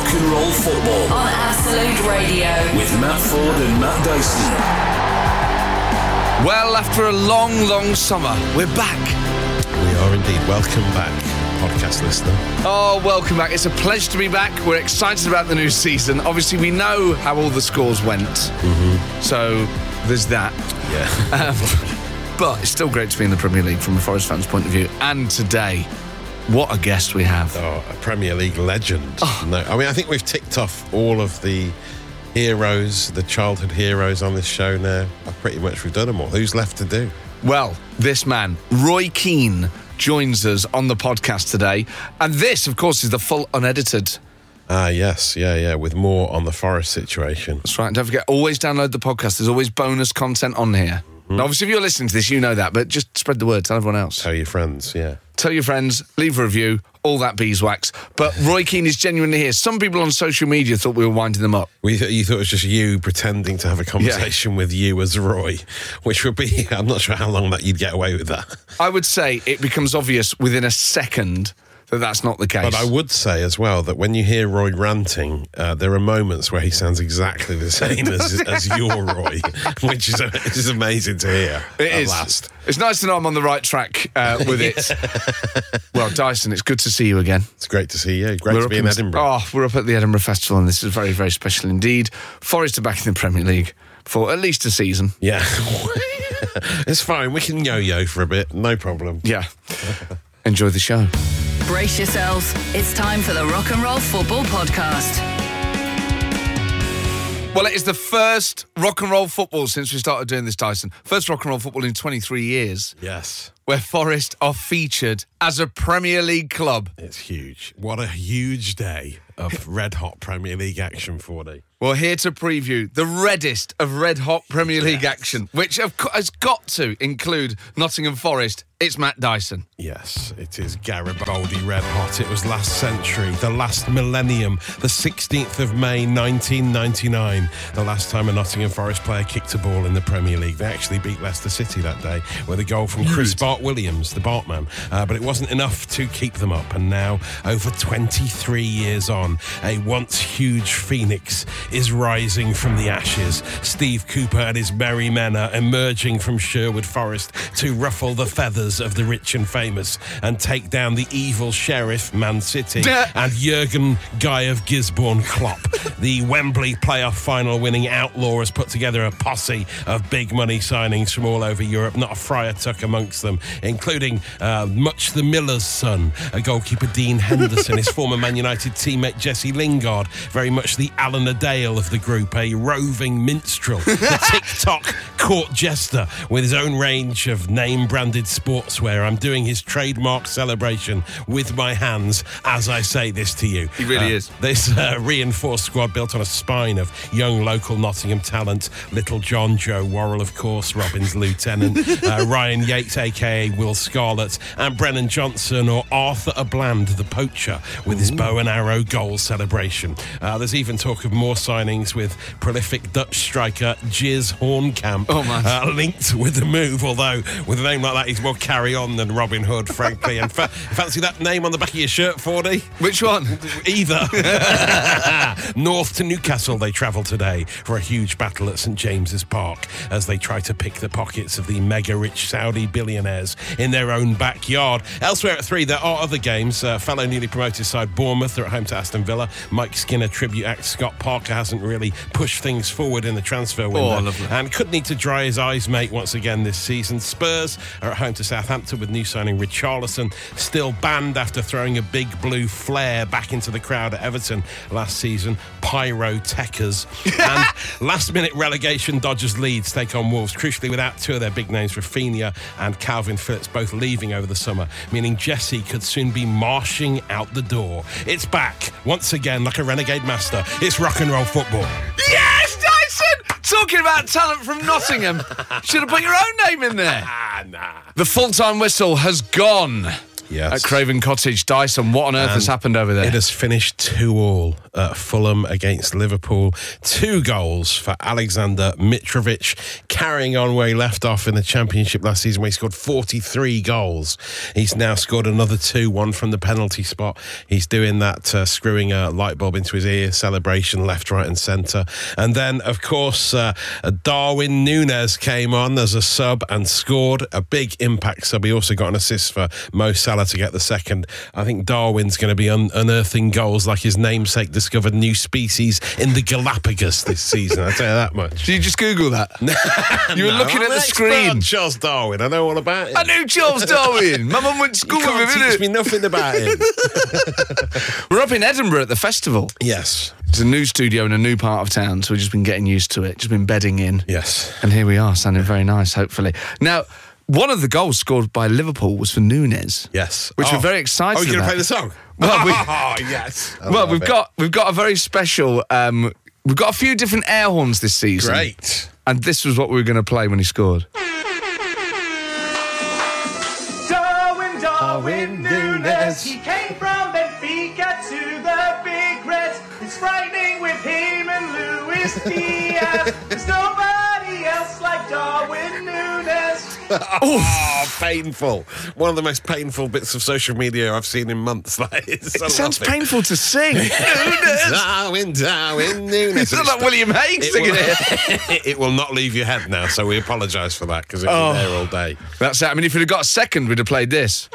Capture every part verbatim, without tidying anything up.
Rock and Roll Football on Absolute Radio with Matt Ford and Matt Dyson. Well, after a long, long summer, we're back. We are indeed. Welcome back, podcast listener. Oh, welcome back. It's a pleasure to be back. We're excited about the new season. Obviously, we know how all the scores went. Mm-hmm. So, there's that. Yeah. um, but it's still great to be in the Premier League from a Forest fan's point of view. And today, what a guest we have. Oh, a Premier League legend. Oh. No, I mean, I think we've ticked off all of the heroes, the childhood heroes on this show now. Pretty much we've done them all. Who's left to do? Well, this man, Roy Keane, joins us on the podcast today. And this, of course, is the full unedited. Ah, yes. Yeah, yeah. With more on the Forest situation. That's right. Don't forget, always download the podcast. There's always bonus content on here. Mm-hmm. Now, obviously, if you're listening to this, you know that. But just spread the word. Tell everyone else. Tell your friends, yeah. Tell your friends, leave a review, all that beeswax. But Roy Keane is genuinely here. Some people on social media thought we were winding them up. We th- you thought it was just you pretending to have a conversation yeah. with you as Roy, which would be, I'm not sure how long that you'd get away with that. I would say it becomes obvious within a second that that's not the case. But I would say as well that when you hear Roy ranting, uh, there are moments where he sounds exactly the same as, as your Roy, which is, which is amazing to hear. It at is. Last. It's nice to know I'm on the right track uh, with it. Well, Dyson, it's good to see you again. It's great to see you. Great we're to be in Edinburgh. Oh, we're up at the Edinburgh Festival, and this is very, very special indeed. Forest are back in the Premier League for at least a season. Yeah. It's fine. We can yo-yo for a bit. No problem. Yeah. Enjoy the show. Brace yourselves. It's time for the Rock and Roll Football Podcast. Well, it is the first rock and roll football since we started doing this, Dyson. First rock and roll football in twenty-three years. Yes. Where Forest are featured as a Premier League club. It's huge. What a huge day of red-hot Premier League action for you. We're here to preview the reddest of red-hot Premier League yes. action, which of co- has got to include Nottingham Forest. It's Matt Dyson. Yes, it is Garibaldi red-hot. It was last century, the last millennium, the sixteenth of May, nineteen ninety-nine, the last time a Nottingham Forest player kicked a ball in the Premier League. They actually beat Leicester City that day with a goal from Chris Bart Williams, the Bartman. Uh, but it wasn't enough to keep them up. And now, over twenty-three years on, a once huge phoenix is rising from the ashes. Steve Cooper and his merry men are emerging from Sherwood Forest to ruffle the feathers of the rich and famous and take down the evil sheriff, Man City, and Jurgen Guy of Gisborne Klopp. The Wembley playoff final winning outlaw has put together a posse of big money signings from all over Europe, not a friar tuck amongst them, including uh, Much the Miller's son, a goalkeeper Dean Henderson, his former Man United teammate Jesse Lingard, very much the Alan Adale of the group, a roving minstrel, the TikTok court jester with his own range of name-branded sportswear. I'm doing his trademark celebration with my hands as I say this to you. He really uh, is. This uh, reinforced squad built on a spine of young local Nottingham talent, Little John Joe Worrell, of course, Robin's lieutenant, uh, Ryan Yates, a k a. Will Scarlett, and Brennan Johnson, or Arthur Abland, the poacher, with his bow and arrow goal celebration. Uh, there's even talk of more signings with prolific Dutch striker Jizz Hornkamp, oh, man. Uh, linked with the move, although with a name like that, he's more carry on than Robin Hood, frankly. And fa- fancy that name on the back of your shirt, Fordy? Which one? Either. North to Newcastle they travel today for a huge battle at St James's Park as they try to pick the pockets of the mega-rich Saudi billionaires in their own backyard. Elsewhere at three, there are other games. Uh, fellow newly promoted side Bournemouth are at home to Aston Villa. Mike Skinner tribute act Scott Parker hasn't really pushed things forward in the transfer window. Oh, lovely. And could need to dry his eyes, mate, once again this season. Spurs are at home to Southampton with new signing Richarlison, still banned after throwing a big blue flare back into the crowd at Everton last season. Pyrotechers. And last-minute relegation Dodgers Leeds take on Wolves, crucially without two of their big names, Rafinha and Calvin Phillips, both leaving over the summer, meaning Jesse could soon be marching out the door. It's back, once again, like a renegade master. It's rock and roll football. Yes, Dyson! Talking about talent from Nottingham. Should have put your own name in there. Ah, nah. The full-time whistle has gone. Yes. at Craven Cottage. Dyson, what on earth And has happened over there? It has finished two all at Fulham against Liverpool. Two goals for Alexander Mitrovic, carrying on where he left off in the Championship last season, where he scored forty-three goals. He's now scored another two, one from the penalty spot. He's doing that uh, screwing a light bulb into his ear celebration left, right and centre. And then, of course, uh, Darwin Núñez came on as a sub and scored a big impact sub. He also got an assist for Mo Salah to get the second. I think Darwin's going to be un- unearthing goals like his namesake discovered new species in the Galapagos this season. I'll tell you that much. Did you just Google that? You were No, looking I'm at the an expert screen. on Charles Darwin. I know all about him. I knew Charles Darwin. My mum went to school You can't with him, teach innit? me nothing about him. We're up in Edinburgh at the festival. Yes. It's a new studio in a new part of town, so we've just been getting used to it, just been bedding in. Yes. And here we are, sounding very nice, hopefully. Now, one of the goals scored by Liverpool was for Núñez. Yes. Which Oh. we're very excited Oh, you're going to about. play the song? Well, we- oh, yes. I Well, love we've it. got we've got a very special. Um, we've got a few different air horns this season. Great. And this was what we were going to play when he scored. Darwin, Darwin Núñez. He came from Benfica to the Big Reds. It's frightening with him and Luis Diaz. There's nobody else like Darwin Núñez. Oh, painful. One of the most painful bits of social media I've seen in months. That is. It sounds painful to sing. Núñez. Darwin, Darwin, Núñez. It's not like William Hague It singing will, it. it will not leave your head now, so we apologise for that because it was Oh. there all day. That's it. I mean, if we'd have got a second, we'd have played this.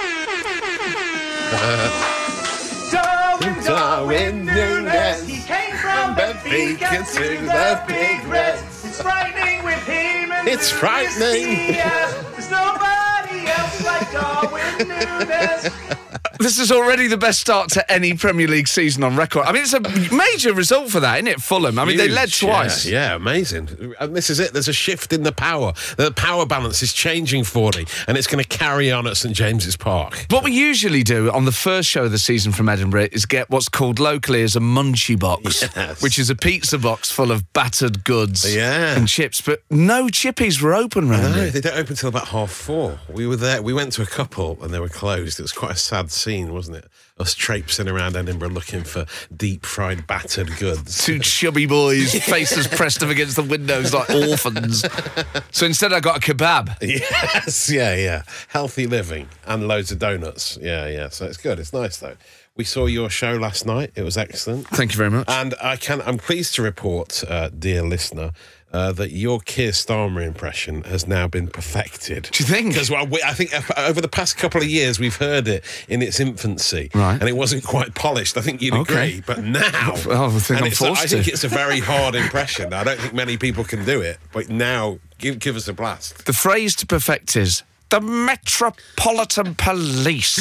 Darwin, Darwin Núñez. He came from Benfica to the Big Reds. It's frightening with him and It's Luis frightening. Diaz. There's nobody else like Darwin Núñez. This is already the best start to any Premier League season on record. I mean, it's a major result for that, isn't it, Fulham? I mean, they led Huge, twice. Yeah, yeah, amazing. And this is it. There's a shift in the power. The power balance is changing for you, and it's going to carry on at St James's Park. What we usually do on the first show of the season from Edinburgh is get what's called locally as a munchie box, Yes. which is a pizza box full of battered goods Yeah. and chips. But no chippies were open round No, here. they don't open till about half four. We were there. We went to a couple and they were closed. It was quite a sad scene, wasn't it? Us traipsing around Edinburgh looking for deep fried battered goods. Two chubby boys, faces pressed up against the windows like orphans. So instead I got a kebab. Yes, yeah, yeah. Healthy living and loads of donuts. Yeah, yeah. So it's good. It's nice though. We saw your show last night. It was excellent. Thank you very much. And I can. I'm pleased to report, uh, dear listener, uh, that your Keir Starmer impression has now been perfected. Do you think? Because well, we, I think over the past couple of years we've heard it in its infancy, Right. and it wasn't quite polished. I think you'd Okay. agree. But now, Well, I think and I'm it's, forced I think to. it's a very hard impression. I don't think many people can do it. But now, give give us a blast. The phrase to perfect is the Metropolitan Police.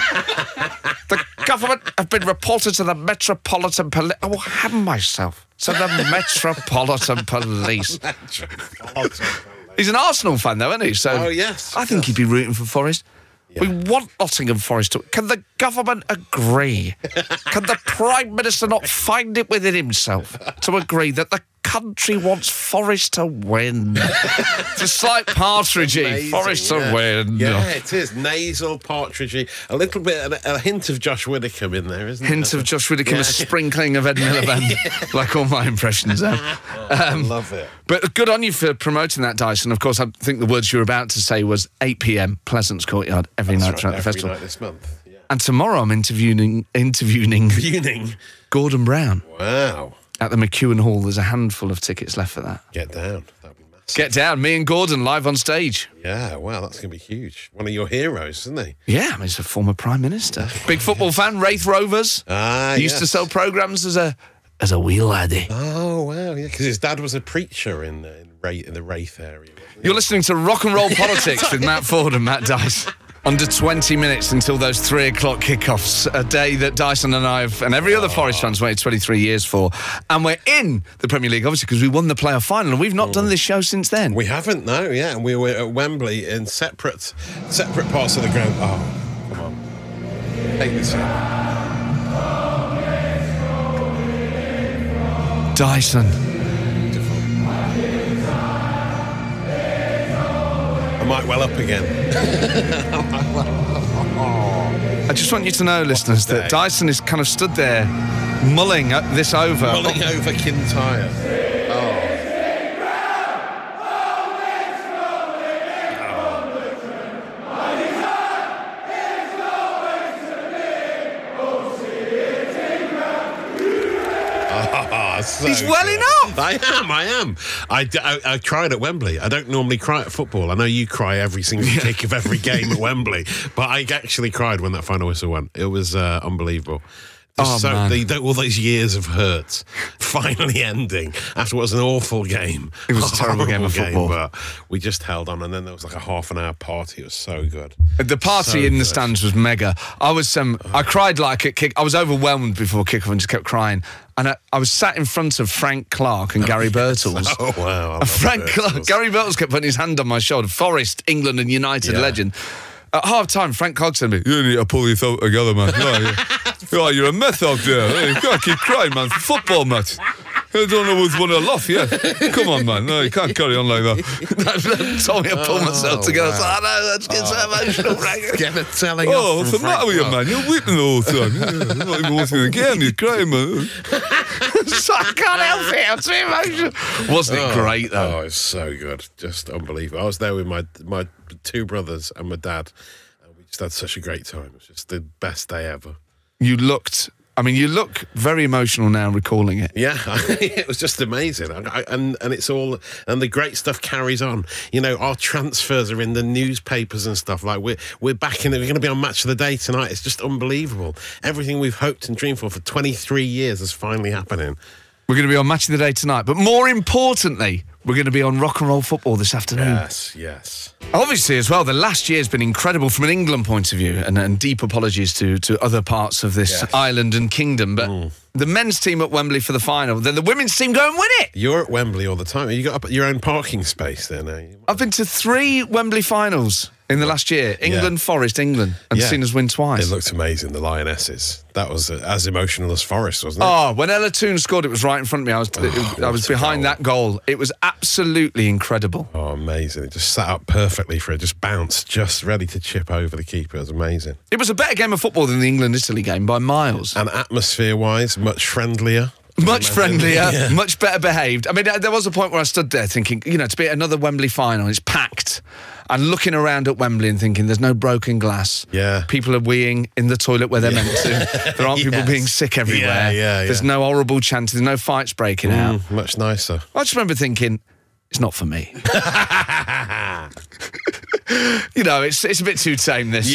The government have been reported to the Metropolitan Police. I will hang myself to the Metropolitan Police. He's an Arsenal fan, though, isn't he? So Oh, yes, I think yes. he'd be rooting for Forest. We want Nottingham Forest to... Can the government agree? Can the Prime Minister not find it within himself to agree that the country wants Forest to win? It's a slight partridgey. Amazing, Forest to yeah. win. Yeah, it is. Nasal, partridgey, a little bit, a, a hint of Josh Widdicombe in there, isn't Hint there? of Josh Widdicombe, Yeah. a sprinkling of Ed Miliband, like all my impressions have. I love it. But good on you for promoting that, Dyson. Of course, I think the words you were about to say was eight p.m, Pleasance Courtyard, every That's night right, throughout the every festival. night this month. Yeah. And tomorrow I'm interviewing, interviewing Viewing. Gordon Brown Wow. at the McEwen Hall. There's a handful of tickets left for that. Get down. That'd be massive. Get down, me and Gordon live on stage. Yeah, wow, that's going to be huge. One of your heroes, isn't he? Yeah, I mean, he's a former Prime Minister. Big football fan, Wraith Rovers. Ah, He used to yes. sell programmes as a as a wheel laddie. Oh, wow, yeah, because his dad was a preacher in, uh, in, Wraith, in the Wraith area. wasn't he? You're listening to Rock and Roll Politics with Matt Ford and Matt Dice. Under twenty minutes until those three o'clock kickoffs, a day that Dyson and I have, and every other Forest fan's waited twenty-three years for. And we're in the Premier League, obviously, because we won the playoff final, and we've not done this show since then. We haven't, no, yeah, and we were at Wembley in separate separate parts of the ground. Oh, come on. Take this in. Dyson. I'm might well up again. I just want you to know, listeners, that Dyson is kind of stood there mulling this over. Mulling over Kintyre. Oh. So He's welling good. up. I am, I am. I, I, I cried at Wembley. I don't normally cry at football. I know you cry every single kick of every game at Wembley, but I actually cried when that final whistle went. It was uh, unbelievable. Oh, so man. the, the, all those years of hurt finally ending after what was an awful game. It was a terrible game of football. But we just held on, and then there was like a half an hour party. It was so good. The party So in the good. stands was mega. I was, um, I cried like at kick. I was overwhelmed before kickoff and just kept crying. And I, I was sat in front of Frank Clark and Gary Birtles. Oh, wow. I And love Frank Birtles. Clark, Gary Birtles kept putting his hand on my shoulder. Forest, England and United Yeah. legend. At half time, Frank Clark said to me, "You need to pull yourself together, man. Oh, you're, oh, you're a meth out there. You can't keep crying, man. Football, mate. I don't know who's won a lot yet. Come on, man. No, you can't carry on like that." Told me to pull myself together. wow. I was like, "Oh, no, let's get so emotional, Frank." Get a telling Oh, off what's the from matter with you, Frank man? You're weeping the whole time. You're not even watching the game. You're crying, man. So I can't help it. I'm too emotional. Wasn't it great, though? Oh, it's so good. Just unbelievable. I was there with my my two brothers and my dad, and we just had such a great time. It was just the best day ever. You looked... I mean, you look very emotional now recalling it. Yeah, it was just amazing, I, I, and and it's all, and the great stuff carries on. You know, our transfers are in the newspapers and stuff. Like we're we're back in. We're going to be on Match of the Day tonight. It's just unbelievable. Everything we've hoped and dreamed for for twenty-three years is finally happening. We're going to be on Match of the Day tonight, but more importantly, we're going to be on Rock and Roll Football this afternoon. Yes, yes. Obviously, as well, the last year's been incredible from an England point of view, and, and deep apologies to, to other parts of this Yes. island and kingdom. But Mm. the men's team at Wembley for the final, then the women's team go and win it. You're at Wembley all the time. You got up your own parking space there now. I've been to three Wembley finals in the last year. England, Yeah. Forest, England, and Yeah. seen us win twice. It looked amazing, the Lionesses. That was uh, as emotional as Forest, wasn't it? Oh, when Ella Toone scored, it was right in front of me. I was, it- I was what a behind goal. that goal. It was absolutely incredible. Oh, amazing. It just sat up perfectly for it, just bounced, just ready to chip over the keeper. It was amazing. It was a better game of football than the England-Italy game by miles. And atmosphere-wise, much friendlier. Much friendlier, Yeah. much better behaved. I mean, there was a point where I stood there thinking, you know, to be at another Wembley final, it's packed. And looking around at Wembley and thinking, there's no broken glass. Yeah. People are weeing in the toilet where they're meant to. There aren't people Yes. being sick everywhere. Yeah, yeah, There's yeah. no horrible chanting. There's no fights breaking out. Mm, much nicer. I just remember thinking, it's not for me. You know, it's it's a bit too tame, this.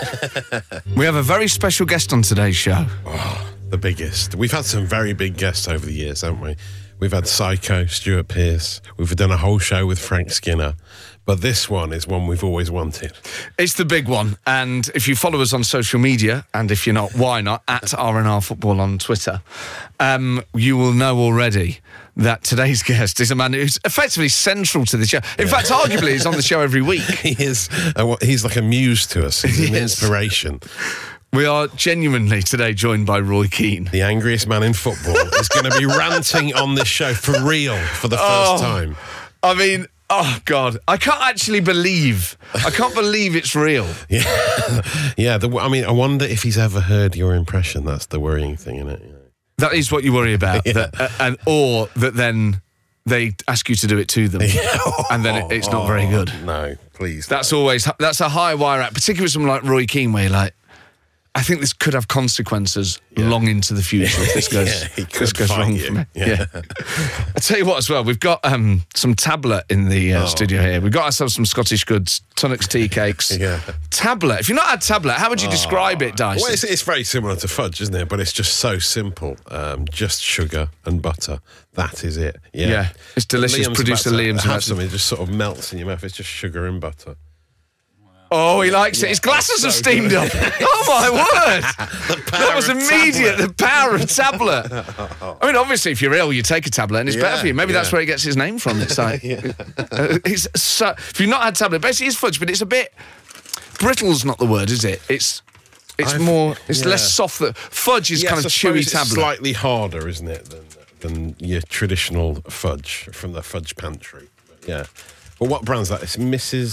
We have a very special guest on today's show. The biggest. We've had some very big guests over the years, haven't we? We've had Psycho, Stuart Pearce. We've done a whole show with Frank Skinner. But this one is one we've always wanted. It's the big one. And if you follow us on social media, and if you're not, why not, at R N R Football on Twitter, um, you will know already that today's guest is a man who's effectively central to the show. In fact, arguably, he's on the show every week. He is. Uh, he's like a muse to us. He's an Yes. inspiration. We are genuinely today joined by Roy Keane. The angriest man in football is going to be ranting on this show for real for the first Oh. time. I mean, oh, God. I can't actually believe. I can't believe it's real. Yeah, yeah. The, I mean, I wonder if he's ever heard your impression. That's the worrying thing, isn't it? That is what you worry about. Yeah. That, uh, and Or that then they ask you to do it to them. And then it, it's not very good. No, please. That's always, that's a high wire act, particularly with someone like Roy Keane, where you're like, I think this could have consequences long into the future if this goes, Yeah, he if this could goes fight wrong you. for me. Yeah. I'll tell you what as well, we've got um, some tablet in the uh, studio here. We've got ourselves some Scottish goods, Tunnocks tea cakes. Yeah. Tablet. If you've not had tablet, how would you describe it, Dyson? Well, it's, it's very similar to fudge, isn't it? But it's just so simple. Um, just sugar and butter. That is it. Yeah, Yeah, it's delicious. Liam's Producer about to Liam's about have to- something. It just sort of melts in your mouth. It's just sugar and butter. Oh, he likes it. His glasses have steamed up. Oh, my word. That was of immediate. tablet. The power of tablet. I mean, obviously, if you're ill, you take a tablet and it's better Yeah, for you. Maybe that's yeah. where it gets his name from. It's like, uh, it's so, if you've not had tablet, basically it's fudge, but it's a bit, brittle's not the word, is it? It's it's I've- more, it's yeah. less soft. That Fudge is Yes, kind of I chewy suppose it's tablet. slightly harder, isn't it, than, than your traditional fudge from the fudge pantry. But yeah. But what brand's that? It's Missus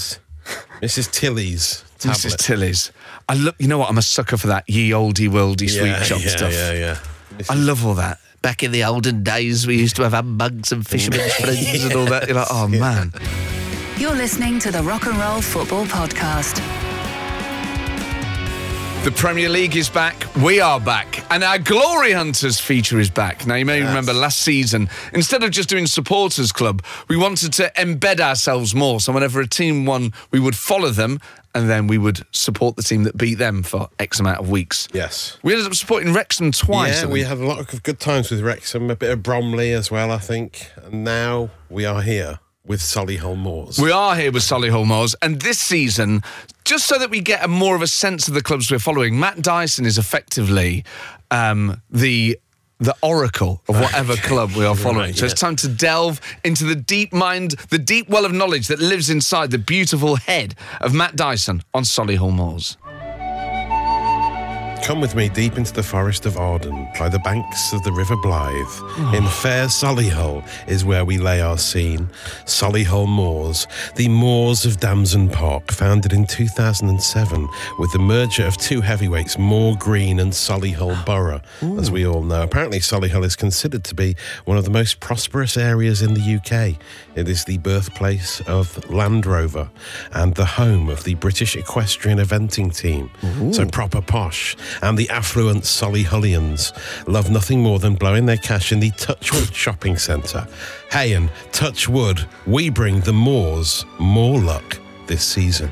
Missus Tilly's tablet. Missus Tilly's. I look. You know what? I'm a sucker for that ye olde worldy sweet yeah, shop yeah, stuff. Yeah, yeah, I love all that. Back in the olden days, we used to have hambugs and fishermen's friends and all that. You're like, oh, man. You're listening to the Rock and Roll Football Podcast. The Premier League is back. We are back. And our Glory Hunters feature is back. Now, you may Yes. remember last season, instead of just doing Supporters Club, we wanted to embed ourselves more. So whenever a team won, we would follow them and then we would support the team that beat them for X amount of weeks. Yes. We ended up supporting Wrexham twice. Yeah, we had a lot of good times with Wrexham, a bit of Bromley as well, I think. And now we are here with Solihull Moors. We are here with Solihull Moors, and this season, just so that we get a more of a sense of the clubs we're following, Matt Dyson is effectively um, the the oracle of whatever Okay. club we are following. Right, so yeah. it's time to delve into the deep mind, the deep well of knowledge that lives inside the beautiful head of Matt Dyson on Solihull Moors. Come with me deep into the forest of Arden, by the banks of the River Blythe. In fair Solihull is where we lay our scene. Solihull Moors, the Moors of Damson Park, founded in two thousand seven with the merger of two heavyweights, Moor Green and Solihull Borough, as we all know. Apparently Solihull is considered to be one of the most prosperous areas in the U K. It is the birthplace of Land Rover and the home of the British Equestrian Eventing Team. So proper posh. And the affluent Solihulians love nothing more than blowing their cash in the Touchwood shopping centre. Hey, and Touchwood, we bring the Moors more luck this season.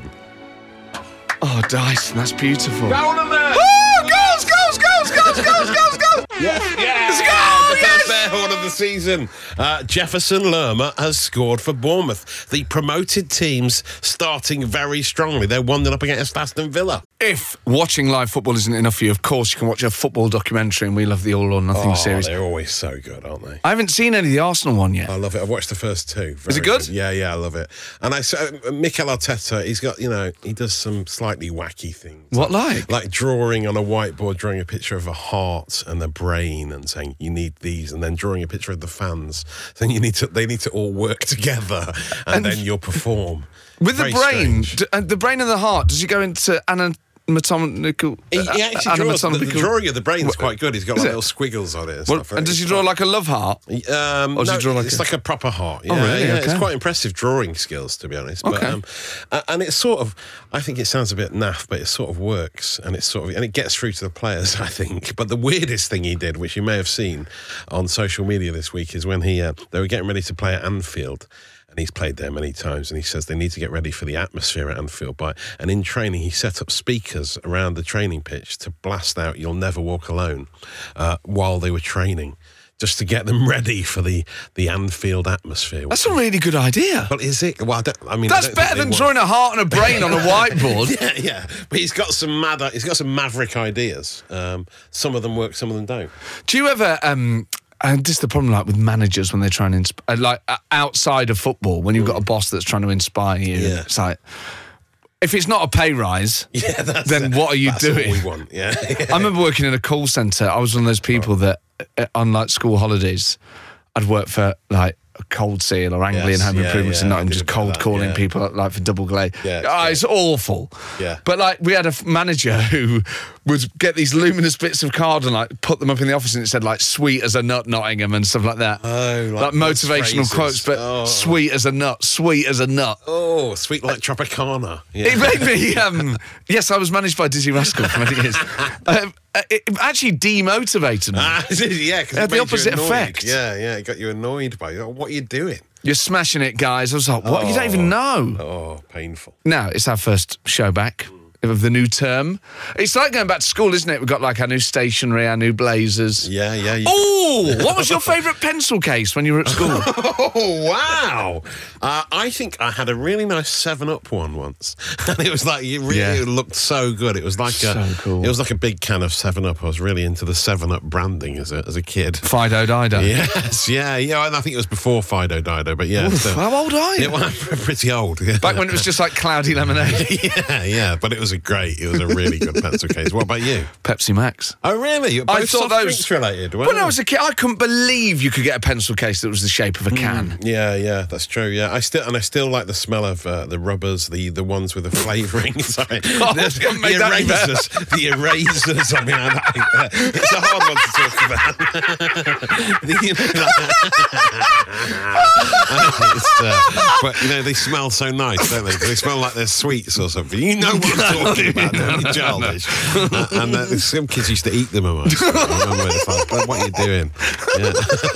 Oh, Dyson, that's beautiful. Down on there! Oh, goals, goals, goals, goals, goals, goals, goals! Yes, Let's go! The Yes! first fair horn of the season. Uh, Jefferson Lerma has scored for Bournemouth. The promoted teams starting very strongly. They're one nil up against Aston Villa. If watching live football isn't enough for you, of course you can watch a football documentary, and we love the All or Nothing Oh, series. they're always so good, aren't they? I haven't seen any of the Arsenal one yet. I love it. I've watched the first two. Is it Very good? Yeah, yeah, I love it. And I saw uh, Mikel Arteta, he's got, you know, he does some slightly wacky things. What like? Like drawing on a whiteboard, drawing a picture of a heart and a brain and saying, you need these, and then drawing a picture of the fans, saying you need to, they need to all work together, and, And then you'll perform. With Very the brain, strange. d- uh, the brain and the heart, does he go into anatomical... He, uh, he actually draws, the, the anatomical- drawing of the brain's What- quite good. He's got Is like it? little squiggles on it and Well, stuff. and does It's he draw quite- like a love heart? Um, Or does no, he draw like it's a- like a proper heart. Yeah, Oh, really? yeah, it's Okay. quite impressive drawing skills, to be honest. But, Okay. um, uh, and it's sort of, I think it sounds a bit naff, but it sort of works, and it's sort of, and it gets through to the players, I think. But the weirdest thing he did, which you may have seen on social media this week, is when he uh, they were getting ready to play at Anfield. And he's played there many times, and he says they need to get ready for the atmosphere at Anfield. By and in training, he set up speakers around the training pitch to blast out "You'll Never Walk Alone" uh, while they were training, just to get them ready for the the Anfield atmosphere. That's a really good idea. Well, is it? Well, I, don't, I mean, That's I don't think better they than want- drawing a heart and a brain on a whiteboard. Yeah, yeah, but he's got some mad. He's got some maverick ideas. Um, some of them work, some of them don't. Do you ever... Um, and this is the problem, like with managers when they're trying to inspire, like uh, outside of football, when you've got a boss that's trying to inspire you, Yeah. it's like, if it's not a pay rise, Yeah, that's then it. what are you That's doing? All we want. Yeah. I remember working in a call centre. I was one of those people that, uh, on like school holidays, I'd work for like Cold Seal or Anglian Yes, Home yeah, Improvements yeah, and I Nottingham, did just a bit of cold that, calling yeah. people like for double glade. Yeah, it's oh, great. it's awful. Yeah. But like we had a f- manager who would get these luminous bits of card and like put them up in the office, and it said like "sweet as a nut, Nottingham" and stuff like that. Oh, like like motivational phrases. quotes, but Oh. sweet as a nut, sweet as a nut. Oh, sweet like Tropicana. Yeah. It made me. Um, yes, I was managed by Dizzy Rascal for many years. Um, it actually demotivated me. Ah, yeah, because It had the opposite annoyed. effect. Yeah, yeah, it got you annoyed by it. What are you doing? You're smashing it, guys. I was like, what? You don't even know. Oh, painful. Now, it's our first show back of the new term. It's like going back to school, isn't it? We've got like our new stationery, our new blazers. Yeah, yeah. You... Oh, what was your favourite pencil case when you were at school? Oh, wow. Uh, I think I had a really nice seven up one once. And it was like, it really Yeah. looked so good. It was like So a, cool. It was like a big can of seven up. I was really into the seven up branding as a, as a kid. Fido Dido. Yes, yeah, yeah. And I think it was before Fido Dido, but yeah. Oof, so- how old are you? Yeah, well, I'm pretty old. Yeah. Back when it was just like cloudy lemonade. yeah, yeah, but it was a great, it was a really good pencil case. What about you? Pepsi Max. Oh, really? You're I both thought soft those drinks related. Wow. When I was a kid, I couldn't believe you could get a pencil case that was the shape of a can. Yeah, yeah, that's true. Yeah, I still and I still like the smell of uh, the rubbers, the the ones with the flavouring. Sorry, Oh, the, don't make the that any better. erasers. The erasers. I mean, I, I, it's a hard one to talk about. the, you know, it's, uh, but you know, they smell so nice, don't they? They smell like they're sweets or something. You know what I'm talking about, don't you, childish? Uh, and uh, some kids used to eat them almost. I remember the fact, but what are you doing? Yeah.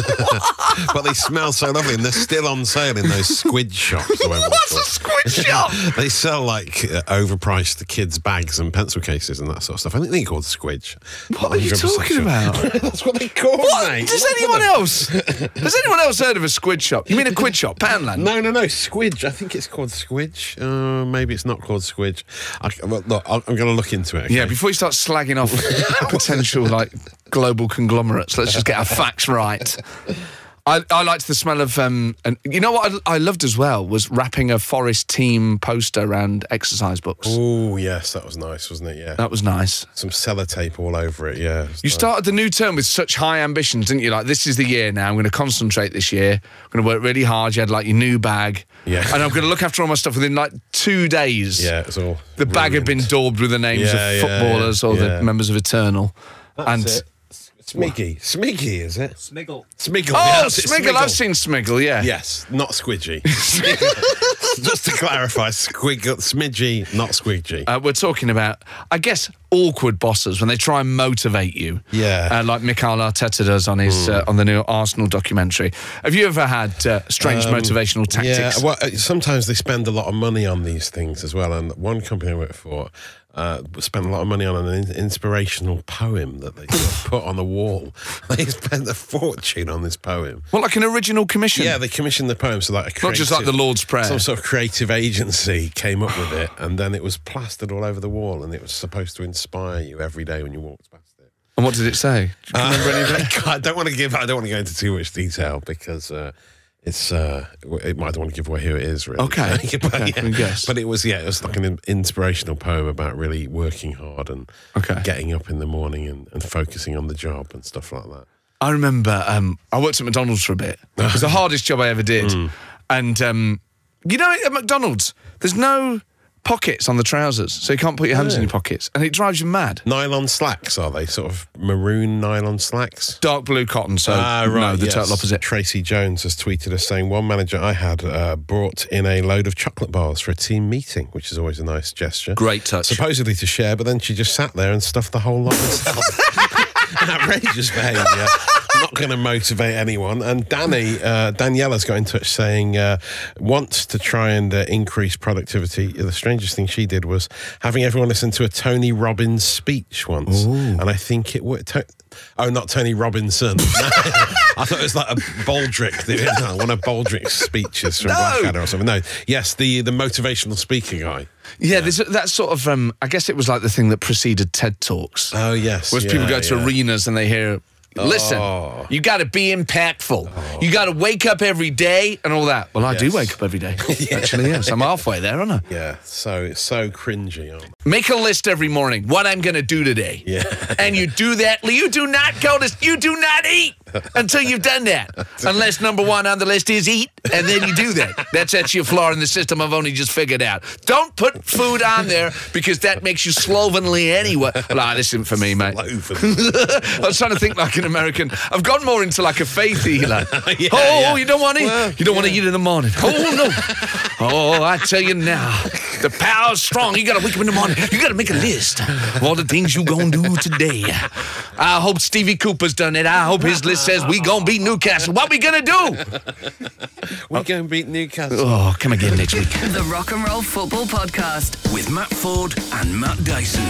But they smell so lovely, and they're still on sale in those squid shops. or whatever What's they're a squid shop? called. They sell like uh, overpriced kids' bags and pencil cases and that sort of stuff. I think they're called squidge. What are you talking about? That's what they call What? mate. Does Look at anyone them. else? Has anyone else heard of a squid shop? You mean a quid shop, Poundland? No, no, no, squidge. I think it's called squidge. Uh, maybe it's not called squidge. I, well, look, I'm going to look into it. Okay? Yeah, before you start slagging off potential like global conglomerates, let's just get our facts right. I, I liked the smell of, um, and you know what I, I loved as well was wrapping a Forest team poster around exercise books. Oh, yes, that was nice, wasn't it? Yeah. That was nice. Some sellotape all over it, yeah. It was You nice. started the new term with such high ambitions, didn't you? Like, this is the year now. I'm going to concentrate this year. I'm going to work really hard. You had like your new bag. Yeah. And I'm going to look after all my stuff within like two days. Yeah, it was all The bag had been brilliant. daubed with the names Yeah, of yeah, footballers yeah, or yeah. the members of Eternal. That's and it. Smiggy. Smiggy, is it? Smiggle. Smiggle. Oh, yeah, that's it, Smiggle. I've seen Smiggle, yeah. Yes, not squidgy. Just to clarify, squiggle, smidgy, not squidgy. Uh, we're talking about, I guess, awkward bosses when they try and motivate you. Yeah. Uh, like Mikel Arteta does on his uh, on the new Arsenal documentary. Have you ever had uh, strange motivational tactics? Yeah, well, uh, sometimes they spend a lot of money on these things as well. And one company I work for uh, spent a lot of money on an in- inspirational poem that they sort of put on the wall. They spent a fortune on this poem. Well, like an original commission. Yeah, they commissioned the poem, so like a Not just like the Lord's Prayer. Some sort of creative agency came up with it, and then it was plastered all over the wall, and it was supposed to inspire you every day when you walked past it. And what did it say? Do you remember any of it? I don't want to give. I don't want to go into too much detail because uh, it's. Uh, it might. I don't want to give away who it is. Really. Okay. but, Okay, yeah. we guess. But it was. Yeah, it was like an inspirational poem about really working hard and Okay. getting up in the morning and, and focusing on the job and stuff like that. I remember um, I worked at McDonald's for a bit. It was the hardest job I ever did. Hmm. And um, you know, at McDonald's, there's no pockets on the trousers, so you can't put your hands in your pockets, and it drives you mad. Nylon slacks, are they? Sort of maroon nylon slacks? Dark blue cotton, so Ah, right, no, the yes. total opposite. Tracy Jones has tweeted us saying one manager I had uh, brought in a load of chocolate bars for a team meeting, which is always a nice gesture. Great touch. Supposedly to share, but then she just sat there and stuffed the whole lot herself. Outrageous behaviour. Not going to motivate anyone. And Danny, uh, Daniela's got in touch saying uh, wants to try and uh, increase productivity. The strangest thing she did was having everyone listen to a Tony Robbins speech once. And I think it worked. To- oh, not Tony Robinson. No. I thought it was like a Baldrick, doing that, one of Baldrick's speeches from No. Blackadder or something. No, yes, the, the motivational speaker guy. Yeah, there's a, that sort of, um, I guess it was like the thing that preceded TED Talks. Oh, yes. Whereas yeah, people go to yeah. arenas and they hear, listen, Oh. you got to be impactful. You got to wake up every day and all that. Well, I do Yes. wake up every day, actually, yes. I'm halfway there, aren't I? Yeah, so so cringy, aren't they? Make a list every morning, what I'm going to do today. Yeah. And you do that. You do not go to, you do not eat until you've done that. Unless number one on the list is eat, and then you do that. That's that's your flaw in the system I've only just figured out. Don't put food on there because that makes you slovenly anyway. Nah, this isn't for me, mate. I was trying to think like an American. I've gone more into like a faith healer. Yeah, oh, yeah. you don't want to eat? Well, you don't want to eat in the morning. Oh, no. Oh, I tell you now, the power's strong. You got to wake up in the morning. You got to make a list of all the things you going to do today. I hope Stevie Cooper's done it. I hope his list says we going to beat Newcastle. What we going to do? We're going to beat Newcastle. Oh, come again next week. The Rock and Roll Football Podcast. With Matt Ford and Matt Dyson.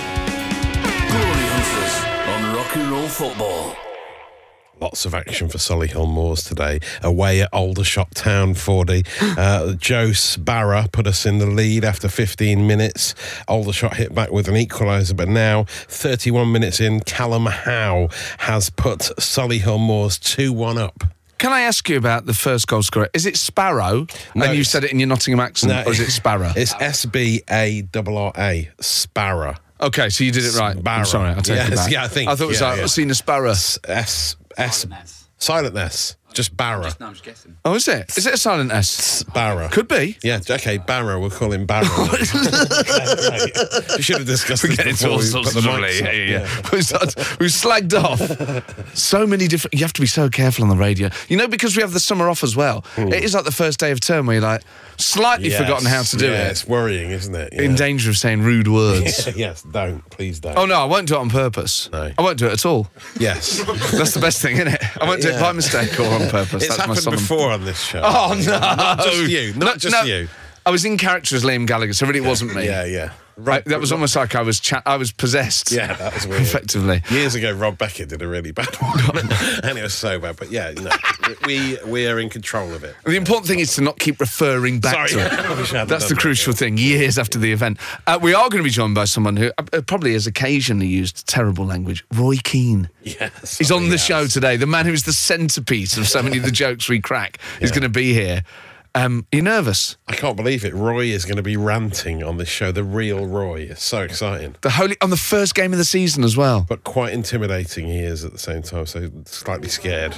Glory Hunters on Rock and Roll Football. Lots of action for Solihull Moors today. Away at Aldershot Town, Fordy. Uh, Jose Barra put us in the lead after fifteen minutes. Aldershot hit back with an equaliser, but now, thirty-one minutes in, Callum Howe has put Solihull Moors two one up. Can I ask you about the first goal scorer? Is it Sparrow? No, and you it's- said it in your Nottingham accent, No, or is it Sparrow? It's S B A R R A, Sparrow. Okay, so you did it right. Sparrow. I'm sorry, I'll take Yes, it back. yeah, I think, I thought it was yeah, like, yeah. I've seen a sparrow. S S S Silent S. Just Barra. No, I'm just guessing. Oh, is it? Is it a silent S? Barra. Could be. Yeah, okay, Barra. We'll call him Barra. Okay, great. We should have discussed this Get into before all we sorts put of the trouble. mics Yeah, on. yeah, yeah. We started- we slagged off so many different. You have to be so careful on the radio. You know, because we have the summer off as well. It is like the first day of term where you're like slightly Yes. forgotten how to do yeah, it. It's worrying, isn't it? Yeah. In danger of saying rude words. Yes, don't. Please don't. Oh no, I won't do it on purpose. No. I won't do it at all. Yes. That's the best thing, isn't it? I won't do it Yeah. by mistake or on purpose. It's That's my happened solemn- before on this show. Oh no! Not just you. Not No, just no. you. I was in character as Liam Gallagher, so really it wasn't me. Yeah, yeah. Right, that was almost like I was cha- I was possessed. Yeah, that was weird. Effectively. Years ago, Rob Beckett did a really bad one, and it was so bad. But yeah, no, we we are in control of it. The important thing is to not keep referring back Sorry, to I wish I it. hadn't That's done the that, crucial yeah. thing, years after the event. Uh, we are going to be joined by someone who uh, probably has occasionally used terrible language, Roy Keane. Yes, He's on the yes. show today. The man who's the centrepiece of so many of the jokes we crack is going to be here. Um, are you nervous? I can't believe it. Roy is going to be ranting on this show. The real Roy. It's so exciting, The holy on the first game of the season as well. but quite intimidating. He is at the same time, so slightly scared.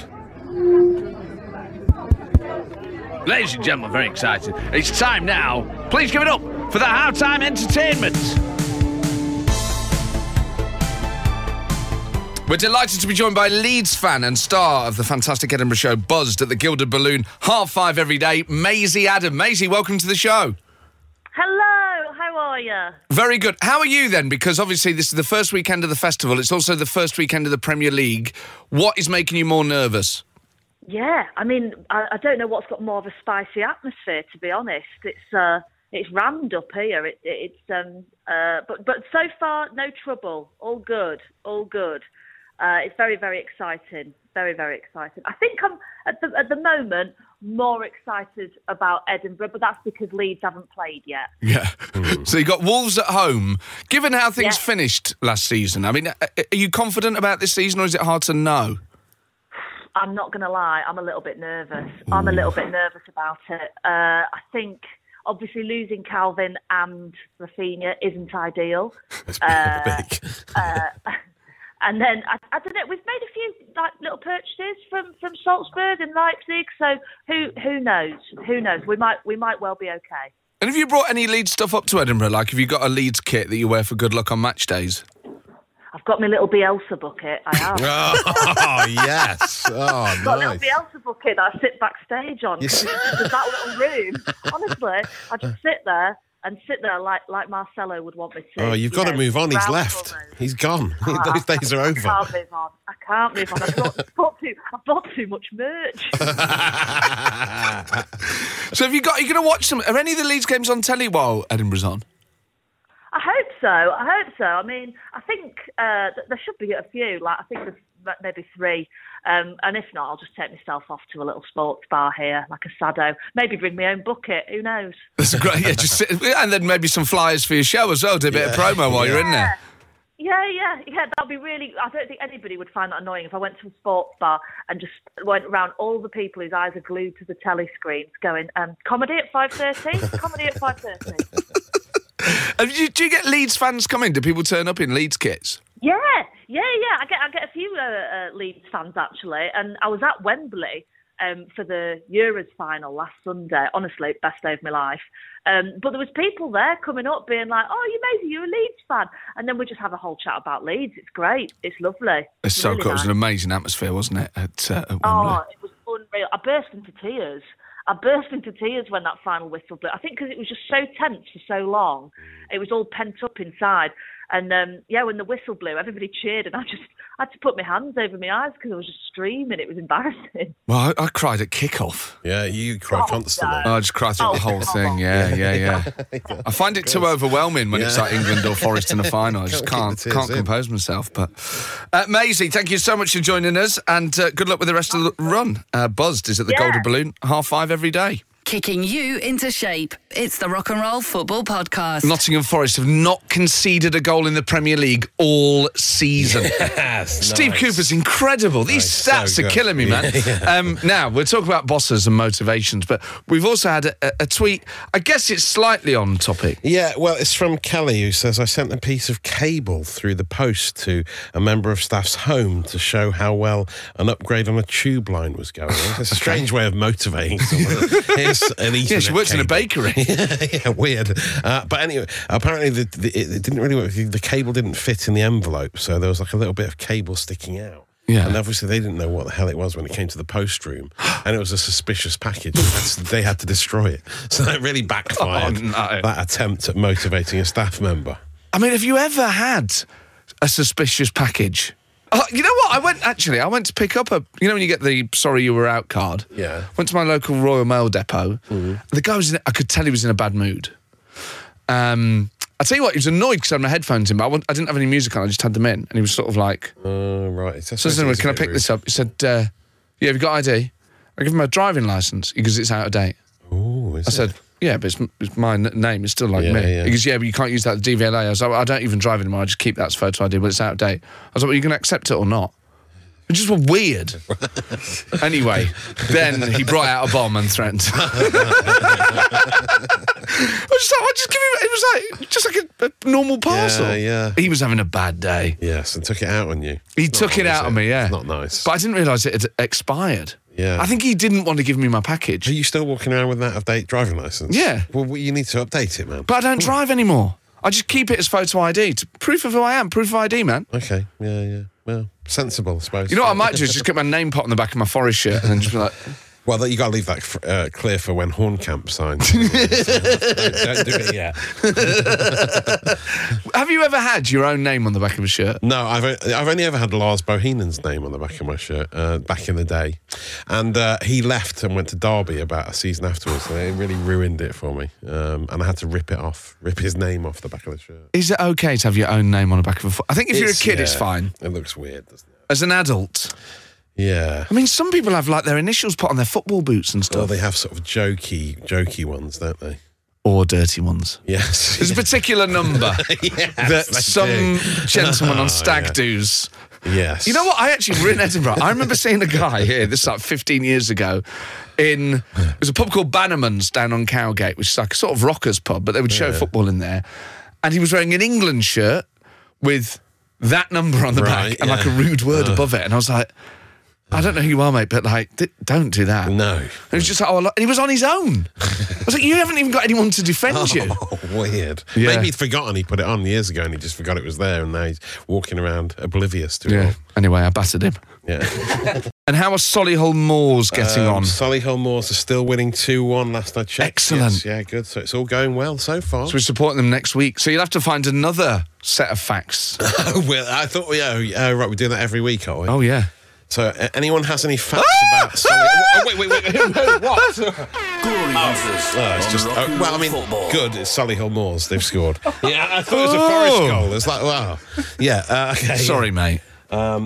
Ladies and gentlemen, very excited. It's time now. Please give it up for the halftime entertainment. We're delighted to be joined by Leeds fan and star of the fantastic Edinburgh show, Buzzed at the Gilded Balloon, half five every day, Maisie Adam. Maisie, welcome to the show. Hello, how are you? Very good. How are you then? Because obviously this is the first weekend of the festival. It's also the first weekend of the Premier League. What is making you more nervous? Yeah, I mean, I, I don't know what's got more of a spicy atmosphere, to be honest. It's uh, it's rammed up here. It, it, it's um, uh, but but so far no trouble. All good, all good. Uh, it's very very exciting. Very very exciting. I think I'm at the at the moment more excited about Edinburgh, but that's because Leeds haven't played yet. Yeah. So you got Wolves at home. Given how things Yeah. finished last season, I mean, are you confident about this season or is it hard to know? I'm not going to lie, I'm a little bit nervous. I'm a little bit nervous about it. Uh, I think, obviously, losing Calvin and Rafinha isn't ideal. It's Uh, big. uh, and then, I, I don't know, we've made a few like little purchases from, from Salzburg and Leipzig, so who who knows? Who knows? We might we might well be okay. And have you brought any Leeds stuff up to Edinburgh? Like, have you got a Leeds kit that you wear for good luck on match days? I've got my little Bielsa bucket, I have. Oh yes. Oh I've got a little nice. Bielsa bucket that I sit backstage on. Yes. Because that little room, honestly, I just sit there and sit there like like Marcelo would want me to. Oh, you've you got to know, move on. He's round left. almost. He's gone. Ah, Those days are I over. can't move on. I can't move on. I've bought, bought too, I've bought too much merch. So have you got, are you going to watch some, are any of the Leeds games on telly while Edinburgh's on? I hope so. I hope so. I mean, I think uh, th- there should be a few. Like I think there's m- maybe three. Um, and if not, I'll just take myself off to a little sports bar here, like a Sado. Maybe bring my own bucket. Who knows? That's great. Yeah, just sit, and then maybe some flyers for your show as well. Do a bit of promo while you're in there. Yeah, yeah, yeah. That'd be really. I don't think anybody would find that annoying if I went to a sports bar and just went around all the people whose eyes are glued to the telly screens, going, um, "Comedy at five thirty. Comedy at five thirty." And do, you, do you get Leeds fans coming? Do people turn up in Leeds kits? Yeah, yeah, yeah. I get I get a few uh, uh, Leeds fans actually, and I was at Wembley um, for the Euros final last Sunday. Honestly, best day of my life. Um, but there was people there coming up, being like, "Oh, you Maisie, you're a Leeds fan," and then we just have a whole chat about Leeds. It's great. It's lovely. It's so really cool. It was nice. an amazing atmosphere, wasn't it, at, uh, at Wembley? Oh, it was unreal. I burst into tears. I burst into tears when that final whistle blew. I think because it was just so tense for so long. It was all pent up inside. And, um, yeah, when the whistle blew, everybody cheered, and I just I had to put my hands over my eyes because I was just streaming. It was embarrassing. Well, I, I cried at kickoff. Yeah, you cry Oh, constantly. no. I just cried through Oh, the whole come thing. on. Yeah, yeah, yeah. I find it too overwhelming when it's Yeah. like England or Forest in the final. I just Can't can't keep the tears can't in. compose myself. But uh, Maisie, thank you so much for joining us, and uh, good luck with the rest of the run. Uh, Buzzed is at the Yeah. Golden Balloon, half five every day. Kicking you into shape. It's the Rock and Roll Football Podcast. Nottingham Forest have not conceded a goal in the Premier League all season. Yes, Steve nice. Cooper's incredible. These Nice, stats so are good. killing me, man. Yeah, yeah. Um, now, we'll talk about bosses and motivations, but we've also had a, a tweet. I guess it's slightly on topic. Yeah, well, it's from Kelly, who says, I sent a piece of cable through the post to a member of staff's home to show how well an upgrade on a tube line was going. It's a strange way of motivating someone. Here's an Ethernet Yeah, she works in a cable. bakery. yeah, yeah, weird. Uh, but anyway, apparently the, the, it didn't really work. The cable didn't fit in the envelope, so there was like a little bit of cable sticking out. Yeah. And obviously they didn't know what the hell it was when it came to the post room, and it was a suspicious package. That's- they had to destroy it. So that really backfired, Oh, no. that attempt at motivating a staff member. I mean, have you ever had a suspicious package? Oh, you know what? I went, actually, I went to pick up a, you know when you get the sorry you were out card? Yeah. Went to my local Royal Mail depot. The guy was in, I could tell he was in a bad mood. Um, I tell you what, he was annoyed because I had my headphones in, but I, want, I didn't have any music on, I just had them in. And he was sort of like, Oh, right. It's so I said, can I pick this up? He said, uh, yeah, have you got I D? I give him a driving licence because it's out of date. Oh, is I said, yeah, but it's, it's my n- name. It's still like Yeah, me. yeah. He goes, yeah, but you can't use that D V L A. I was like, well, I don't even drive anymore. I just keep that as photo I D, but it's out of date. I was like, well, are you going to accept it or not? It just was weird. Anyway, then he brought out a bomb and threatened. I was just like, I just give him. It was like just like a, a normal parcel. Yeah, yeah. He was having a bad day. Yes, and took it out on you. He It's took not it nice, out is on me. Yeah, It's not nice. But I didn't realise it had expired. Yeah. I think he didn't want to give me my package. Are you still walking around with that out-of-date driving licence? Yeah. Well, you need to update it, man. But I don't drive anymore. I just keep it as photo I D. To proof of who I am. Proof of I D, man. Okay, yeah, yeah. Well, sensible, I suppose. You know what I might do is just get my name put on the back of my Forest shirt and then just be like, Well, that- you got to leave that f- uh, clear for when Horncamp signs. don't, don't do it yet. have you ever had your own name on the back of a shirt? No, I've o- I've only ever had Lars Bohinen's name on the back of my shirt uh, back in the day, and uh, he left and went to Derby about a season afterwards. So it really ruined it for me, um, and I had to rip it off, rip his name off the back of the shirt. Is it okay to have your own name on the back of a foot? I think if you're a It's- kid, it's yeah, fine. It looks weird, doesn't it? As an adult, Yeah. I mean, some people have like their initials put on their football boots and Well, stuff. they have sort of jokey, jokey ones, don't they? Or dirty ones. Yes. There's a particular number Yes, that they some do. gentleman on Oh, stag yeah. do's. Yes. You know what? I actually were in Edinburgh. I remember seeing a guy here, this is like fifteen years ago, in, there's a pub called Bannerman's down on Cowgate, which is like a sort of rockers pub, but they would show Yeah. football in there. And he was wearing an England shirt with that number on the Right, back and like a yeah. rude word above it. And I was like, I don't know who you are, mate, but like, d- don't do that. No. And he was just like, oh, I lo-" and he was on his own. I was like, you haven't even got anyone to defend you. Oh, weird. Yeah. Maybe he'd forgotten he put it on years ago and he just forgot it was there, and now he's walking around oblivious to it Yeah. all. Anyway, I battered him. Yeah. And how are Solihull Moors getting Um, on? Solihull Moors are still winning two one last I checked. Excellent. Yes, yeah, good. So it's all going well so far. So we're supporting them next week. So you'll have to find another set of facts. well, I thought, we, oh, yeah, right, we're doing that every week, aren't we? Oh, yeah. So uh, anyone has any facts about Solihull? Oh, wait, wait, wait. Who, who, what? Glory Hunters Oh, it's on just, Rock oh, and well, I Roll mean, Football. good. It's Solihull Moors. They've scored. Yeah, I thought it was a Oh. Forest goal. It's like, wow. Yeah, uh, okay. Sorry, mate. Um,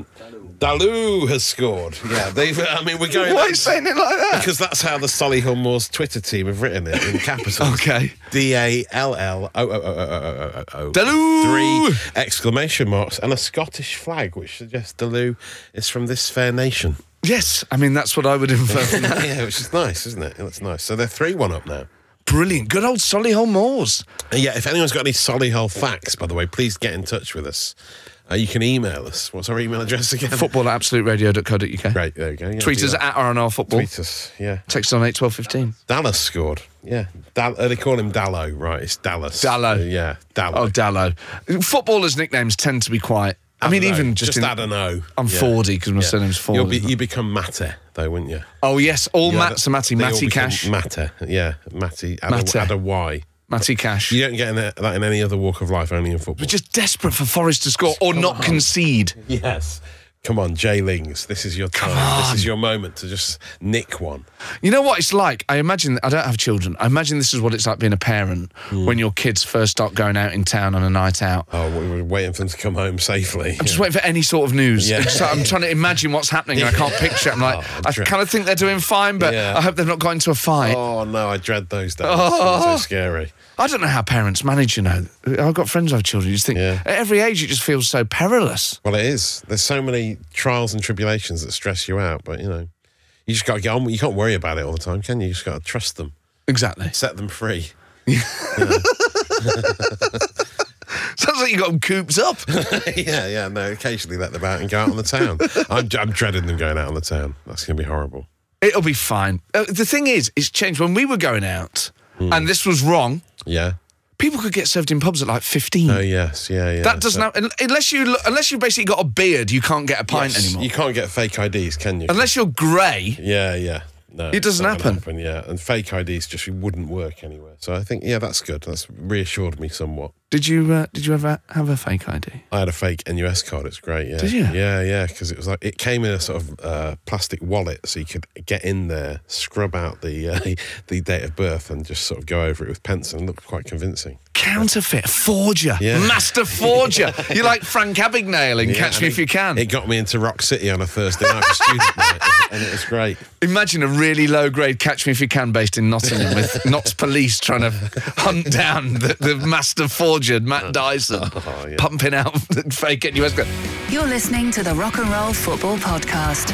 Dalu has scored. Yeah, they've. I mean, we're going. Why are you saying it like that? Because that's how the Solihull Moors Twitter team have written it in capitals. Okay. D A L L O O O O O O O. Dalu! Three exclamation marks and a Scottish flag, which suggests Dalu is from this fair nation. Yes, I mean, that's what I would infer from that. Yeah, which is nice, isn't it? It's nice. So they're three one up now. Brilliant. Good old Solihull Moors. Uh, Yeah, if anyone's got any Solihull facts, by the way, please get in touch with us. Uh, you can email us. What's our email address again? Football at absolute radio dot co dot uk. Great, there we go. Yeah, Tweet do us that. at R N R Football. Tweet us, yeah. Text on eight twelve fifteen. Dallas scored. Yeah. Dal- uh, they call him Dallo, right? It's Dallas. Dallo. Uh, yeah, Dallo. Oh, Dallo. Footballers' nicknames tend to be quite... I mean, Add an O. even just, just in, add an O. I'm Yeah. forty because my Yeah. surname's forty. You'll be, you become Mate, though, wouldn't you? Oh, yes. All You Matts add are a- Matty. they all Matty become Cash. Mate, yeah. Matty. Add, Mate. A, add a Y. Matty Cash. You don't get in that that in any other walk of life, only in football. We're just desperate for Forest to score or not concede. Yes. Come on, Jay Lings, this is your time. This is your moment to just nick one. You know what it's like? I imagine, I don't have children, I imagine this is what it's like being a parent mm. when your kids first start going out in town on a night out. Oh, we were waiting for them to come home safely. I'm yeah. just waiting for any sort of news. Yeah. Just like, I'm trying to imagine what's happening and I can't picture it. I'm like, oh, I dread. kind of think they're doing fine, but yeah. I hope they've not got into a fight. Oh, no, I dread those days. Oh. It's so scary. I don't know how parents manage, you know. I've got friends who have children. You just think, yeah. at every age, it just feels so perilous. Well, it is. There's so many trials and tribulations that stress you out, but, you know, you just got to get on. You can't worry about it all the time, can you? You just got to trust them. Exactly. Set them free. Sounds like you got them cooped up. yeah, yeah. No, occasionally let them out and go out on the town. I'm, I'm dreading them going out on the town. That's going to be horrible. It'll be fine. Uh, the thing is, it's changed. When we were going out, mm. and this was wrong... Yeah. People could get served in pubs at like fifteen. Oh, yes, yeah, yeah. That doesn't happen. Unless, you, unless you've basically got a beard, you can't get a pint yes, anymore. You can't get fake I Ds, can you? Unless you're grey. Yeah, yeah. No, it doesn't happen. happen. Yeah, and fake I Ds just wouldn't work anywhere. So I think, yeah, that's good. That's reassured me somewhat. Did you uh, Did you ever have a fake I D? I had a fake N U S card. It's great. Yeah. Did you? Yeah, yeah. Because it was like it came in a sort of uh, plastic wallet, so you could get in there, scrub out the uh, the date of birth, and just sort of go over it with pencil, and it looked quite convincing. Counterfeit, forger, yeah. master forger. You're like Frank Abagnale in yeah, Catch Me it, If You Can. It got me into Rock City on a Thursday night for student night, and it was great. Imagine a really low grade Catch Me If You Can based in Nottingham with Notts police trying to hunt down the, the master forger Matt Dyson, oh, yeah. pumping out the fake N U S card. You're listening to the Rock and Roll Football Podcast.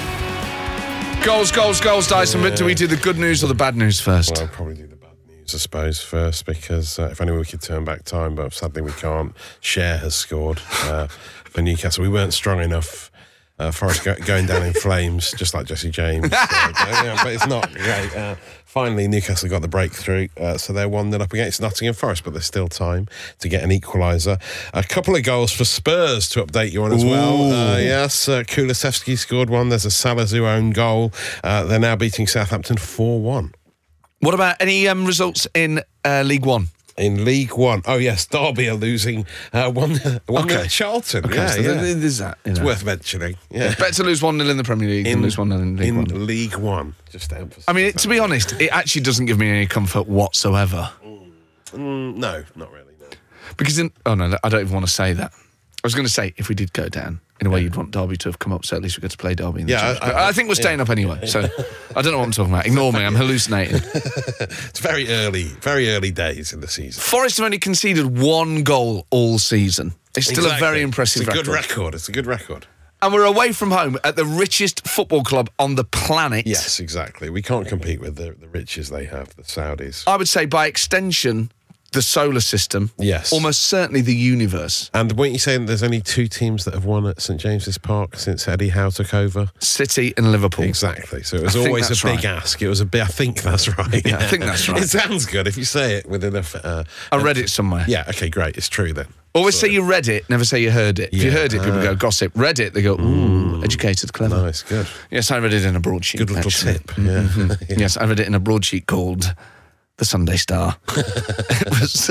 Goals, goals, goals, Dyson. Yeah. But do we do the good news or the bad news first? Well, I'll probably do the bad news, I suppose, first, because uh, if only we could turn back time, but sadly we can't. Cher has scored uh, for Newcastle. We weren't strong enough. Uh, Forest go- going down in flames, just like Jesse James. So, yeah, but it's not great. Uh, finally, Newcastle got the breakthrough, uh, so they're one nil up against Nottingham Forest, but there's still time to get an equaliser. A couple of goals for Spurs to update you on as Ooh. well. Uh, yes, uh, Kulusevski scored one. There's a Salazar own goal. Uh, they're now beating Southampton four one. What about any um, results in uh, League One? In League One, oh yes, Derby are losing uh, one one okay. at Charlton. Okay, yeah, so yeah. there's that. It's know. worth mentioning. Yeah. It's better to lose one nil in the Premier League in, than lose one nil in League in One. In League One, just to emphasise. I mean, it, to be honest, it actually doesn't give me any comfort whatsoever. Mm. Mm, no, not really. No. Because in, oh no, I don't even want to say that. I was going to say if we did go down, in a way, yeah. you'd want Derby to have come up, so at least we get to play Derby. In the yeah, I, I, I think we're staying yeah. up anyway. So I don't know what I'm talking about. Ignore me. I'm hallucinating. It's very early, very early days in the season. Forest have only conceded one goal all season. It's still exactly. a very impressive record. It's a record. good record. It's a good record. And we're away from home at the richest football club on the planet. Yes, exactly. We can't compete with the, the riches they have, the Saudis. I would say by extension, the solar system. Yes. Almost certainly the universe. And weren't you saying there's only two teams that have won at St James's Park since Eddie Howe took over? City and Liverpool. Exactly. So it was always a big right. ask. It was a big, I think that's right. Yeah, I think that's right. It sounds good if you say it with enough... Uh, I read it somewhere. Yeah, okay, great. It's true then. Always so, say you read it, never say you heard it. Yeah, if you heard it, people uh, go gossip. Read it, they go, ooh, mm, educated, clever. Nice, good. Yes, I read it in a broadsheet. Good little actually. tip. Yeah. Mm-hmm. yeah. Yes, I read it in a broadsheet called The Sunday Star. It was,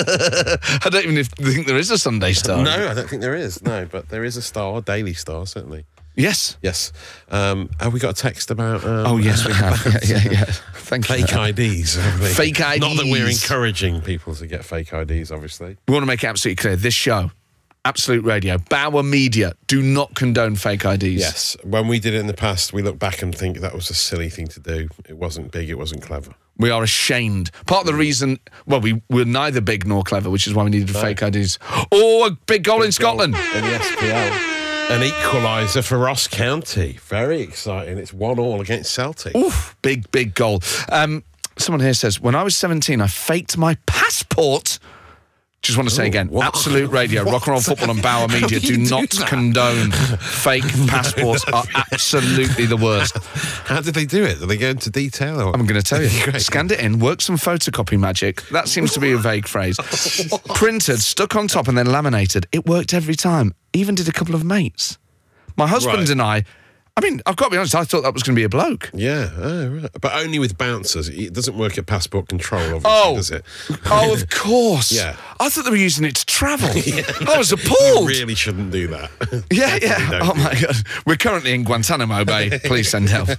I don't even think there is a Sunday Star. No, I don't think there is. No, but there is a Star, a Daily Star, certainly. Yes. Yes. Um, have we got a text about... Um, oh, yes, we have. yeah, yeah, yeah. Thank you. Fake I Ds. Fake I Ds. Not that we're encouraging people to get fake I Ds, obviously. We want to make it absolutely clear. This show, Absolute Radio, Bauer Media, do not condone fake I Ds. Yes. When we did it in the past, we look back and think that was a silly thing to do. It wasn't big, it wasn't clever. We are ashamed. Part of the reason, well, we were neither big nor clever, which is why we needed no. fake I Ds. Oh, a big goal big in Scotland. Goal in the S P L. An equaliser for Ross County. Very exciting. It's one all against Celtic. Oof, big, big goal. Um, someone here says, when I was seventeen, I faked my passport. Just want to say Ooh, again, what? Absolute Radio, Rock and Roll Football and Bauer Media do, do not that? condone fake passports. Are absolutely the worst. How did they do it? Did they go into detail? Or? I'm going to tell you. Scanned it in, worked some photocopy magic. That seems to be a vague phrase. Printed, stuck on top and then laminated. It worked every time. Even did a couple of mates. My husband right. and I, I mean, I've got to be honest, I thought that was going to be a bloke. Yeah, oh, right. But only with bouncers. It doesn't work at passport control, obviously, Oh. does it? Oh, of course. Yeah. I thought they were using it to travel. I was You appalled. really shouldn't do that. Yeah, yeah. Definitely don't Oh, do my God. We're currently in Guantanamo Bay. Please send help.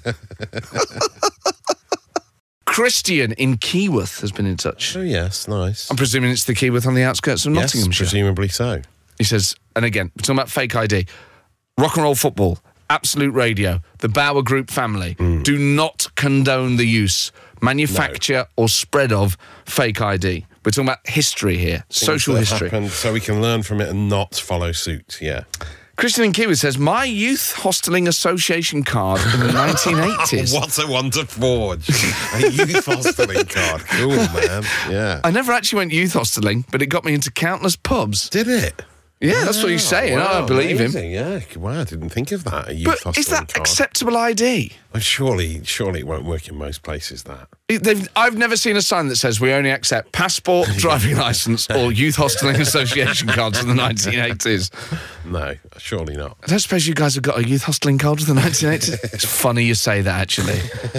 Christian in Keyworth has been in touch. Oh, yes, nice. I'm presuming it's the Keyworth on the outskirts of Yes, Nottinghamshire. presumably so. He says, and again, we're talking about fake I D. Rock and roll football, Absolute Radio, the Bauer Group family Mm. do not condone the use, manufacture or spread of fake I D. We're talking about history here, social Things that history. happened so we can learn from it and not follow suit, yeah. Christian in Keyworth says, my Youth Hosteling Association card in the nineteen eighties. What a one to forge. A youth hosteling card. Cool, man. Yeah. I never actually went youth hosteling, but it got me into countless pubs. Did it? Yeah, that's what he's saying. Wow, I believe him. amazing, Yeah, wow, I didn't think of that. A youth But hosteling is that card. acceptable I D? Well, surely, surely it won't work in most places, that. It- they've- I've never seen a sign that says we only accept passport, driving licence, or Youth Hosteling Association cards from the nineteen eighties. No, surely not. I don't suppose you guys have got a Youth Hosteling card from the nineteen eighties? It's funny you say that, actually.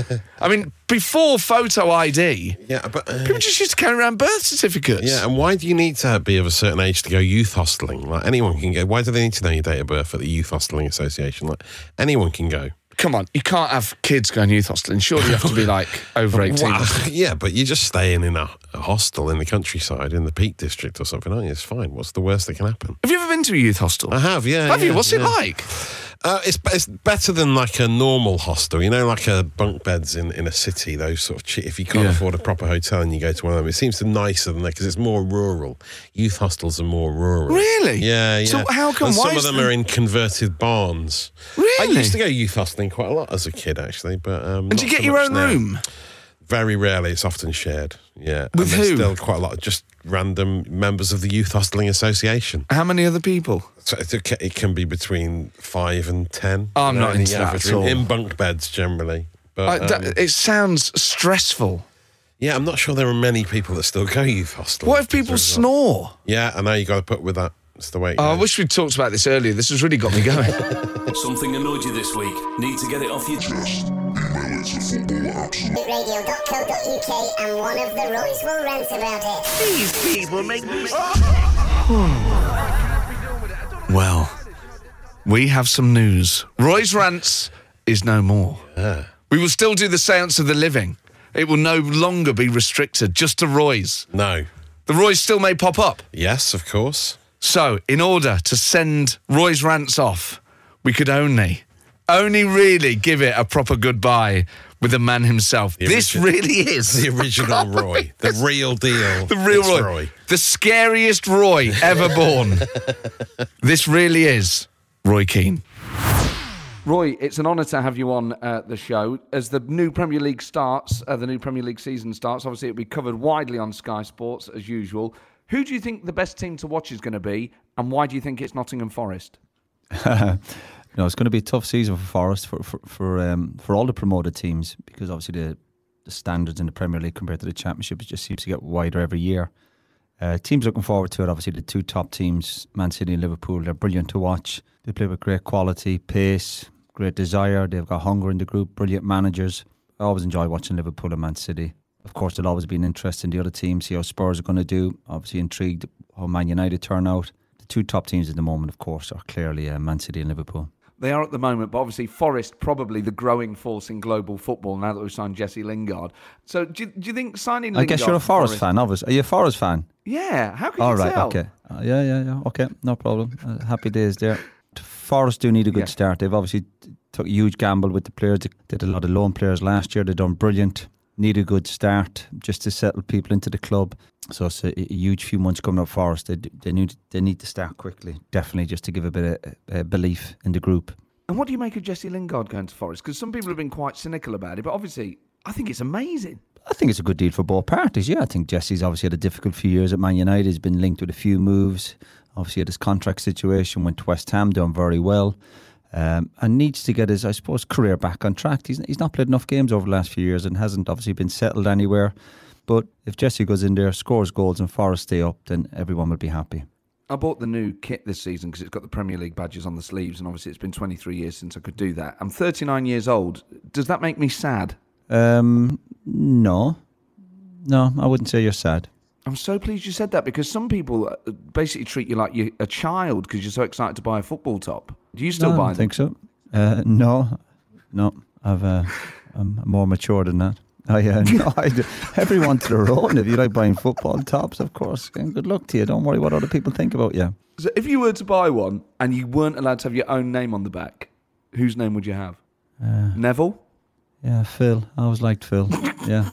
I mean, before photo I D, Yeah, but... Uh, people just used to carry around birth certificates. yeah, and why do you need to be of a certain age to go youth hosteling? Like, anyone can go. Why do they need to know your date of birth at the Youth Hosteling Association? Like, anyone can go. Come on, you can't have kids going youth hosteling. Surely you have to be, like, over eighteen. Wow. Yeah, but you're just staying in a, a hostel in the countryside in the Peak District or something, aren't you? It's fine. What's the worst that can happen? Have you ever been to a youth hostel? I have, yeah. Have yeah, you? What's it yeah. like? Uh, it's it's better than like a normal hostel, you know, like a bunk beds in, in a city. Those sort of che- if you can't Yeah. afford a proper hotel and you go to one of them, it seems to nicer than that because it's more rural. Youth hostels are more rural. Really? Yeah, yeah. So how come- And why some of is them the- are in converted barns. I Really? used to go youth hosteling quite a lot as a kid, actually, but um, And do you get your own room? Very rarely. It's often shared. Yeah, With and there's who? Still quite a lot of just random members of the Youth Hosteling Association. How many other people? So it, it can be between five and ten. Oh, I'm you know, not in into the that average at room, all. in bunk beds generally. But I- um, that- it sounds stressful. yeah, I'm not sure there are many people that still go youth hostel. What if people snore? Yeah, I know you got to put with that. It's the way. It Oh, I goes. wish we'd talked about this earlier. This has really got me going. Something annoyed you this week? Need to get it off your chest? radio dot co dot uk and one of the Roys will rant about it. These people make me... Well, we have some news. Roy's Rants is no more. We will still do the Seance of the Living. It will no longer be restricted just to Roy's. No. The Roy's still may pop up. Yes, of course. So, in order to send Roy's Rants off, we could only, only really give it a proper goodbye with the man himself. The This origi- really is. The original Roy. The real deal. The real It's Roy. The scariest Roy ever born. This really is Roy Keane. Roy, it's an honour to have you on uh, the show. As the new Premier League starts, uh, the new Premier League season starts, obviously it'll be covered widely on Sky Sports as usual. Who do you think the best team to watch is going to be, and why do you think it's Nottingham Forest? No, it's going to be a tough season for Forest, for for for, um, for all the promoted teams, because obviously the, the standards in the Premier League compared to the Championship, it just seems to get wider every year. Uh, teams looking forward to it. Obviously, the two top teams, Man City and Liverpool, they're brilliant to watch. They play with great quality, pace, great desire. They've got hunger in the group, brilliant managers. I always enjoy watching Liverpool and Man City. Of course, there'll always be an interest in the other teams, see how Spurs are going to do. Obviously intrigued how Man United turn out. The two top teams at the moment, of course, are clearly uh, Man City and Liverpool. They are at the moment, but obviously Forest probably the growing force in global football now that we've signed Jesse Lingard. So do you, do you think signing Lingard... I guess you're a for Forest fan, obviously. Are you a Forest fan? Yeah, how can All you right, tell? okay. Uh, yeah, yeah, yeah. Okay, no problem. Uh, happy days there. Forest do need a good Yeah. start. They've obviously took a huge gamble with the players. They did a lot of loan players last year. They've done brilliant. Need a good start just to settle people into the club. So it's a, a huge few months coming up for us. They, they, need, they need to start quickly, definitely, just to give a bit of uh, belief in the group. And what do you make of Jesse Lingard going to Forest? Because some people have been quite cynical about it, but obviously I think it's amazing. I think it's a good deal for both parties. Yeah, I think Jesse's obviously had a difficult few years at Man United. He's been linked with a few moves. Obviously had his contract situation, went to West Ham, doing very well. Um, and needs to get his, I suppose, career back on track. He's, he's not played enough games over the last few years and hasn't obviously been settled anywhere. But if Jesse goes in there, scores goals and Forest stay up, then everyone will be happy. I bought the new kit this season because it's got the Premier League badges on the sleeves, and obviously it's been twenty-three years since I could do that. I'm thirty-nine years old. Does that make me sad? Um, no. No, I wouldn't say you're sad. I'm so pleased you said that, because some people basically treat you like you're a child because you're so excited to buy a football top. Do you still no, buy I them? don't think so. Uh, no, no. I've, uh, I'm more mature than that. I, uh, no, I do. Everyone to their own. If you like buying football tops, of course. And good luck to you. Don't worry what other people think about you. So if you were to buy one and you weren't allowed to have your own name on the back, whose name would you have? Uh, Neville? Yeah, Phil. I always liked Phil. Yeah.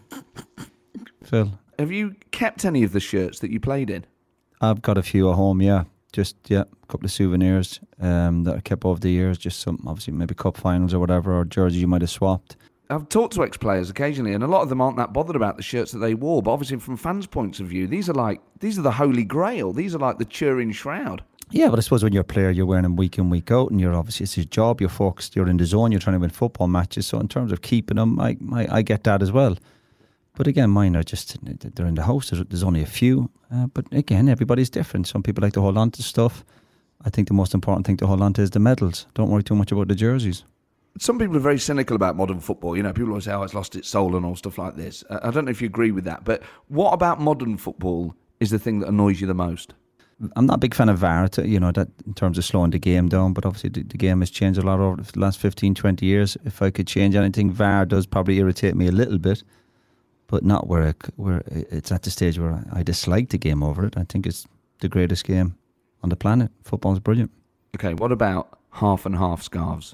Phil. Have you kept any of the shirts that you played in? I've got a few at home, yeah. Just, yeah, a couple of souvenirs um, that I kept over the years. Just some, obviously, maybe cup finals or whatever, or jerseys you might have swapped. I've talked to ex-players occasionally, and a lot of them aren't that bothered about the shirts that they wore. But obviously, from fans' points of view, these are like these are the holy grail. These are like the Turin shroud. Yeah, but I suppose when you're a player, you're wearing them week in, week out, and you're obviously, it's your job, you're focused, you're in the zone, you're trying to win football matches. So in terms of keeping them, I, I, I get that as well. But again, mine are just, they're in the house, there's, there's only a few. Uh, but again, everybody's different. Some people like to hold on to stuff. I think the most important thing to hold on to is the medals. Don't worry too much about the jerseys. Some people are very cynical about modern football. You know, people always say, oh, it's lost its soul and all stuff like this. Uh, I don't know if you agree with that. But what about modern football is the thing that annoys you the most? I'm not a big fan of V A R, you know, that in terms of slowing the game down, but obviously the, the game has changed a lot over the last fifteen, twenty years. If I could change anything, V A R does probably irritate me a little bit, but not where, it, where it's at the stage where I dislike the game over it. I think it's the greatest game on the planet. Football's brilliant. Okay, what about half and half scarves?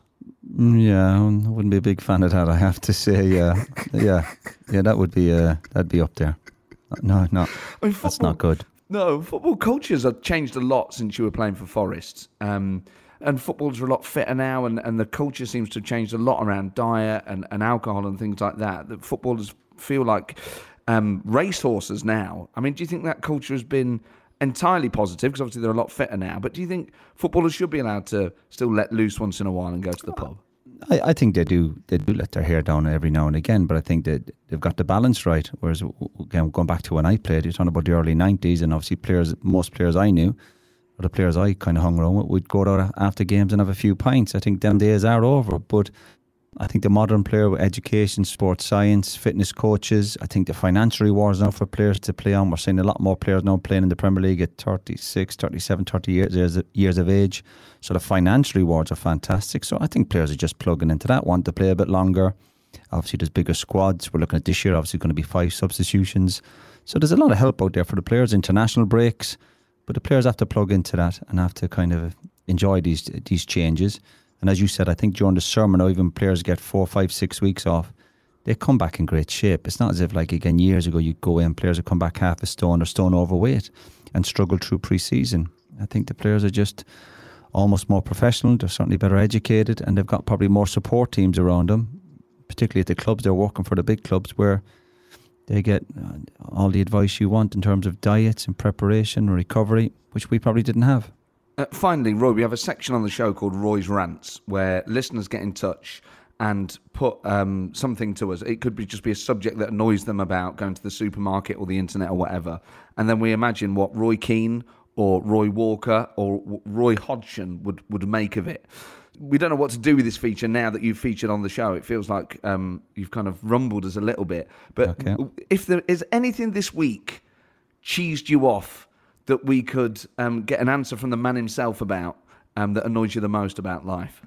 Yeah, I wouldn't be a big fan of that, I have to say. Yeah, yeah, yeah, that would be uh, that'd be up there. No, no, I mean, that's football, not good. No, football cultures have changed a lot since you were playing for Forest. Um, and footballers are a lot fitter now, and, and the culture seems to have changed a lot around diet and, and alcohol and things like that. That footballers feel like um, racehorses now. I mean, do you think that culture has been entirely positive? Because obviously they're a lot fitter now. But do you think footballers should be allowed to still let loose once in a while and go to the pub? I, I think they do. They do let their hair down every now and again, but I think that they've got the balance right. Whereas, again, going back to when I played, you're talking about the early nineties, and obviously players, most players I knew, or the players I kind of hung around with, would go out after games and have a few pints. I think them days are over, but I think the modern player with education, sports science, fitness coaches, I think the financial rewards now for players to play on. We're seeing a lot more players now playing in the Premier League at thirty-six, thirty-seven, thirty years, years of age. So the financial rewards are fantastic. So I think players are just plugging into that, want to play a bit longer. Obviously, there's bigger squads. We're looking at this year, obviously going to be five substitutions. So there's a lot of help out there for the players, international breaks. But the players have to plug into that and have to kind of enjoy these these changes. And as you said, I think during the summer now, even players get four, five, six weeks off. They come back in great shape. It's not as if, like, again, years ago, you'd go in, players would come back half a stone or stone overweight and struggle through pre-season. I think the players are just almost more professional. They're certainly better educated, and they've got probably more support teams around them, particularly at the clubs. They're working for the big clubs where they get all the advice you want in terms of diets and preparation and recovery, which we probably didn't have. Uh, finally, Roy, we have a section on the show called Roy's Rants, where listeners get in touch and put um, something to us. It could be just be a subject that annoys them about going to the supermarket or the internet or whatever. And then we imagine what Roy Keane or Roy Walker or Roy Hodgson would, would make of it. We don't know what to do with this feature now that you've featured on the show. It feels like um, you've kind of rumbled us a little bit. But okay. If there is anything this week cheesed you off that we could um, get an answer from the man himself about um, that annoys you the most about life?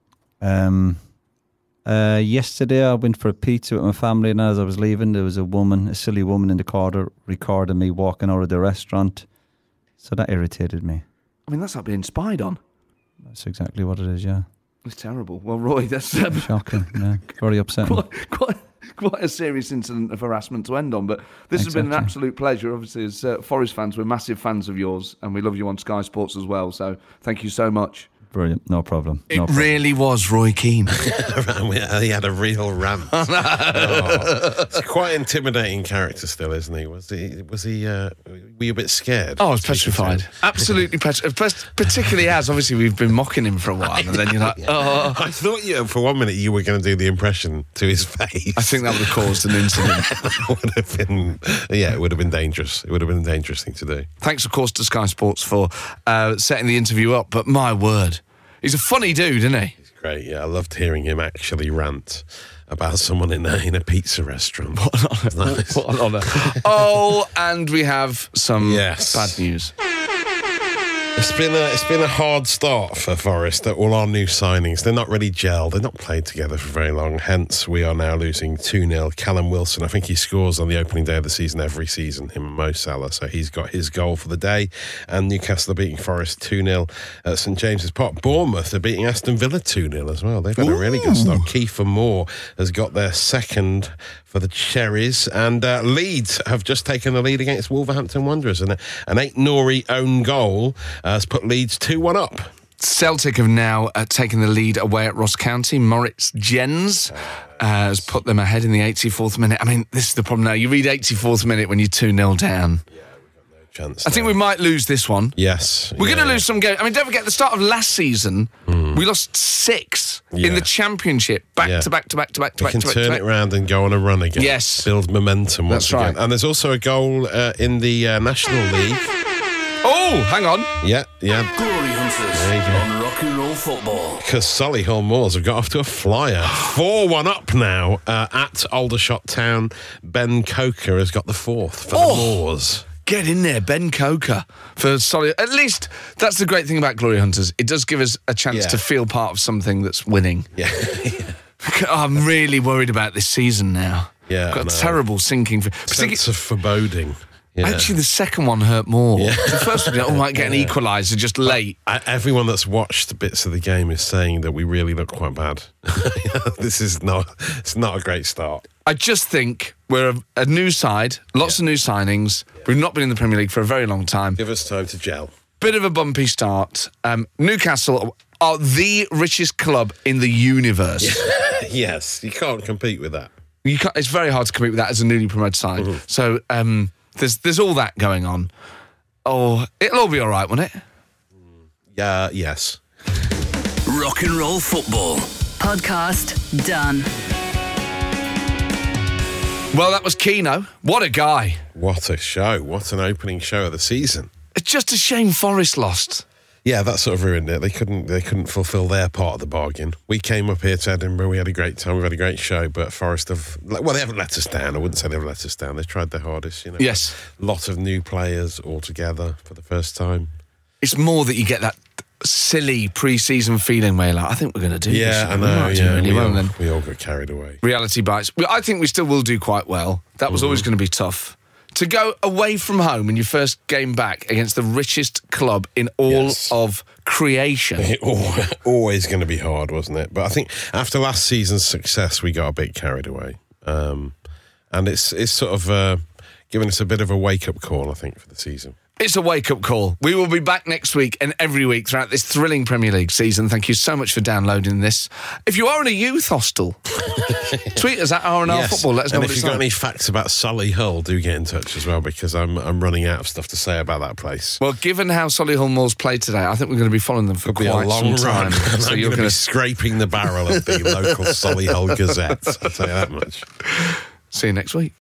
Um, uh, yesterday I went for a pizza with my family, and as I was leaving, there was a woman, a silly woman in the corner recording me walking out of the restaurant. So that irritated me. I mean, that's like being spied on. That's exactly what it is, yeah. It's terrible. Well, Roy, that's um, shocking, yeah. Very upsetting. Quite, quite, quite a serious incident of harassment to end on, but this exactly. has been an absolute pleasure. Obviously, as uh, Forest fans, we're massive fans of yours, and we love you on Sky Sports as well, so thank you so much. Brilliant. No problem. It no problem. really was Roy Keane. He had a real rant. Oh, it's quite an intimidating character still, isn't he? Was he? Was he? Uh, were you a bit scared? Oh, I was petrified. Absolutely petrified. Particularly as, obviously, we've been mocking him for a while, and then you're like, oh. I thought you, for one minute, you were going to do the impression to his face. I think that would have caused an incident. That would have been, yeah, it would have been dangerous. It would have been a dangerous thing to do. Thanks, of course, to Sky Sports for uh, setting the interview up, but my word, he's a funny dude, isn't he? He's great, yeah. I loved hearing him actually rant about someone in a, in a pizza restaurant. What an honour. Nice. What an honour. Oh, and we have some Yes. bad news. It's been a it's been a hard start for Forest. All our new signings, they're not really gelled. They're not played together for very long. Hence, we are now losing two nil. Callum Wilson, I think he scores on the opening day of the season every season, him and Mo Salah. So he's got his goal for the day. And Newcastle are beating Forest two nil at St James's Park. Bournemouth are beating Aston Villa two nil as well. They've had a really good start. Kiefer Moore has got their second for the Cherries. And uh, Leeds have just taken the lead against Wolverhampton Wanderers. And an eight Nori own goal uh, has put Leeds two one up. Celtic have now uh, taken the lead away at Ross County. Moritz Jens uh, has put them ahead in the eighty-fourth minute. I mean, this is the problem now. You read eighty-fourth minute when you're two nil down. Yeah, we've got no chance. I think we might lose this one. Yes. We're yeah, going to yeah. lose some games. I mean, don't forget, the start of last season, Mm. we lost six Yeah. in the Championship. Back Yeah. to back to back to back to We back can to back. turn to back. it round and go on a run again. Yes. Build momentum once That's right. again. And there's also a goal uh, in the uh, National League. Oh, hang on. Yeah, yeah. Glory Hunters There you go. on Rock and Roll Football. Because Solihull Moors have got off to a flyer. four one up now uh, at Aldershot Town. Ben Coker has got the fourth for Oh. the Moors. Get in there, Ben Coker, for solid. At least that's the great thing about Glory Hunters. It does give us a chance Yeah. to feel part of something that's winning. Yeah. I'm really worried about this season now. Yeah, Got I a know. terrible sinking. For, Sense of foreboding. Yeah. Actually, the second one hurt more. Yeah. The first one, oh, might get an Yeah. equaliser just late. I, everyone that's watched bits of the game is saying that we really look quite bad. This is not, it's not a great start. I just think we're a, a new side, lots Yeah. of new signings. We've not been in the Premier League for a very long time. Give us time to gel. Bit of a bumpy start. Um, Newcastle are the richest club in the universe. Yes, you can't compete with that. You can't, it's very hard to compete with that as a newly promoted side. Mm-hmm. So um, there's there's all that going on. Oh, it'll all be all right, won't it? Yeah, yes. Rock and Roll Football. Podcast done. Well, that was Keno. What a guy. What a show. What an opening show of the season. It's just a shame Forest lost. Yeah, that sort of ruined it. They couldn't they couldn't fulfil their part of the bargain. We came up here to Edinburgh, we had a great time, we've had a great show, but Forest have, well, they haven't let us down. I wouldn't say they've let us down. They've tried their hardest, you know. Yes. A lot of new players all together for the first time. It's more that you get that silly pre-season feeling where you're like, I think we're going to do this. Yeah, I We know. might do Yeah, really we, well, all, then we all got carried away. reality bites. Well, I think we still will do quite well. That was always going to be tough. To go away from home in your first game back against the richest club in all Yes. of creation. It al- always going to be hard, wasn't it? But I think after last season's success, we got a bit carried away. Um, and it's it's sort of uh, given us a bit of a wake-up call, I think, for the season. It's a wake-up call. We will be back next week and every week throughout this thrilling Premier League season. Thank you so much for downloading this. If you are in a youth hostel, tweet us at R and R Yes. Football. Let us know and what if it's you've got like. any facts about Solihull, do get in touch as well, because I'm I'm running out of stuff to say about that place. Well, given how Solihull Moors played today, I think we're going to be following them for It'll be quite a long some time. run. And So I'm you're going to going be to scraping the barrel of the local Solihull Gazette. I'll tell you that much. see you next week.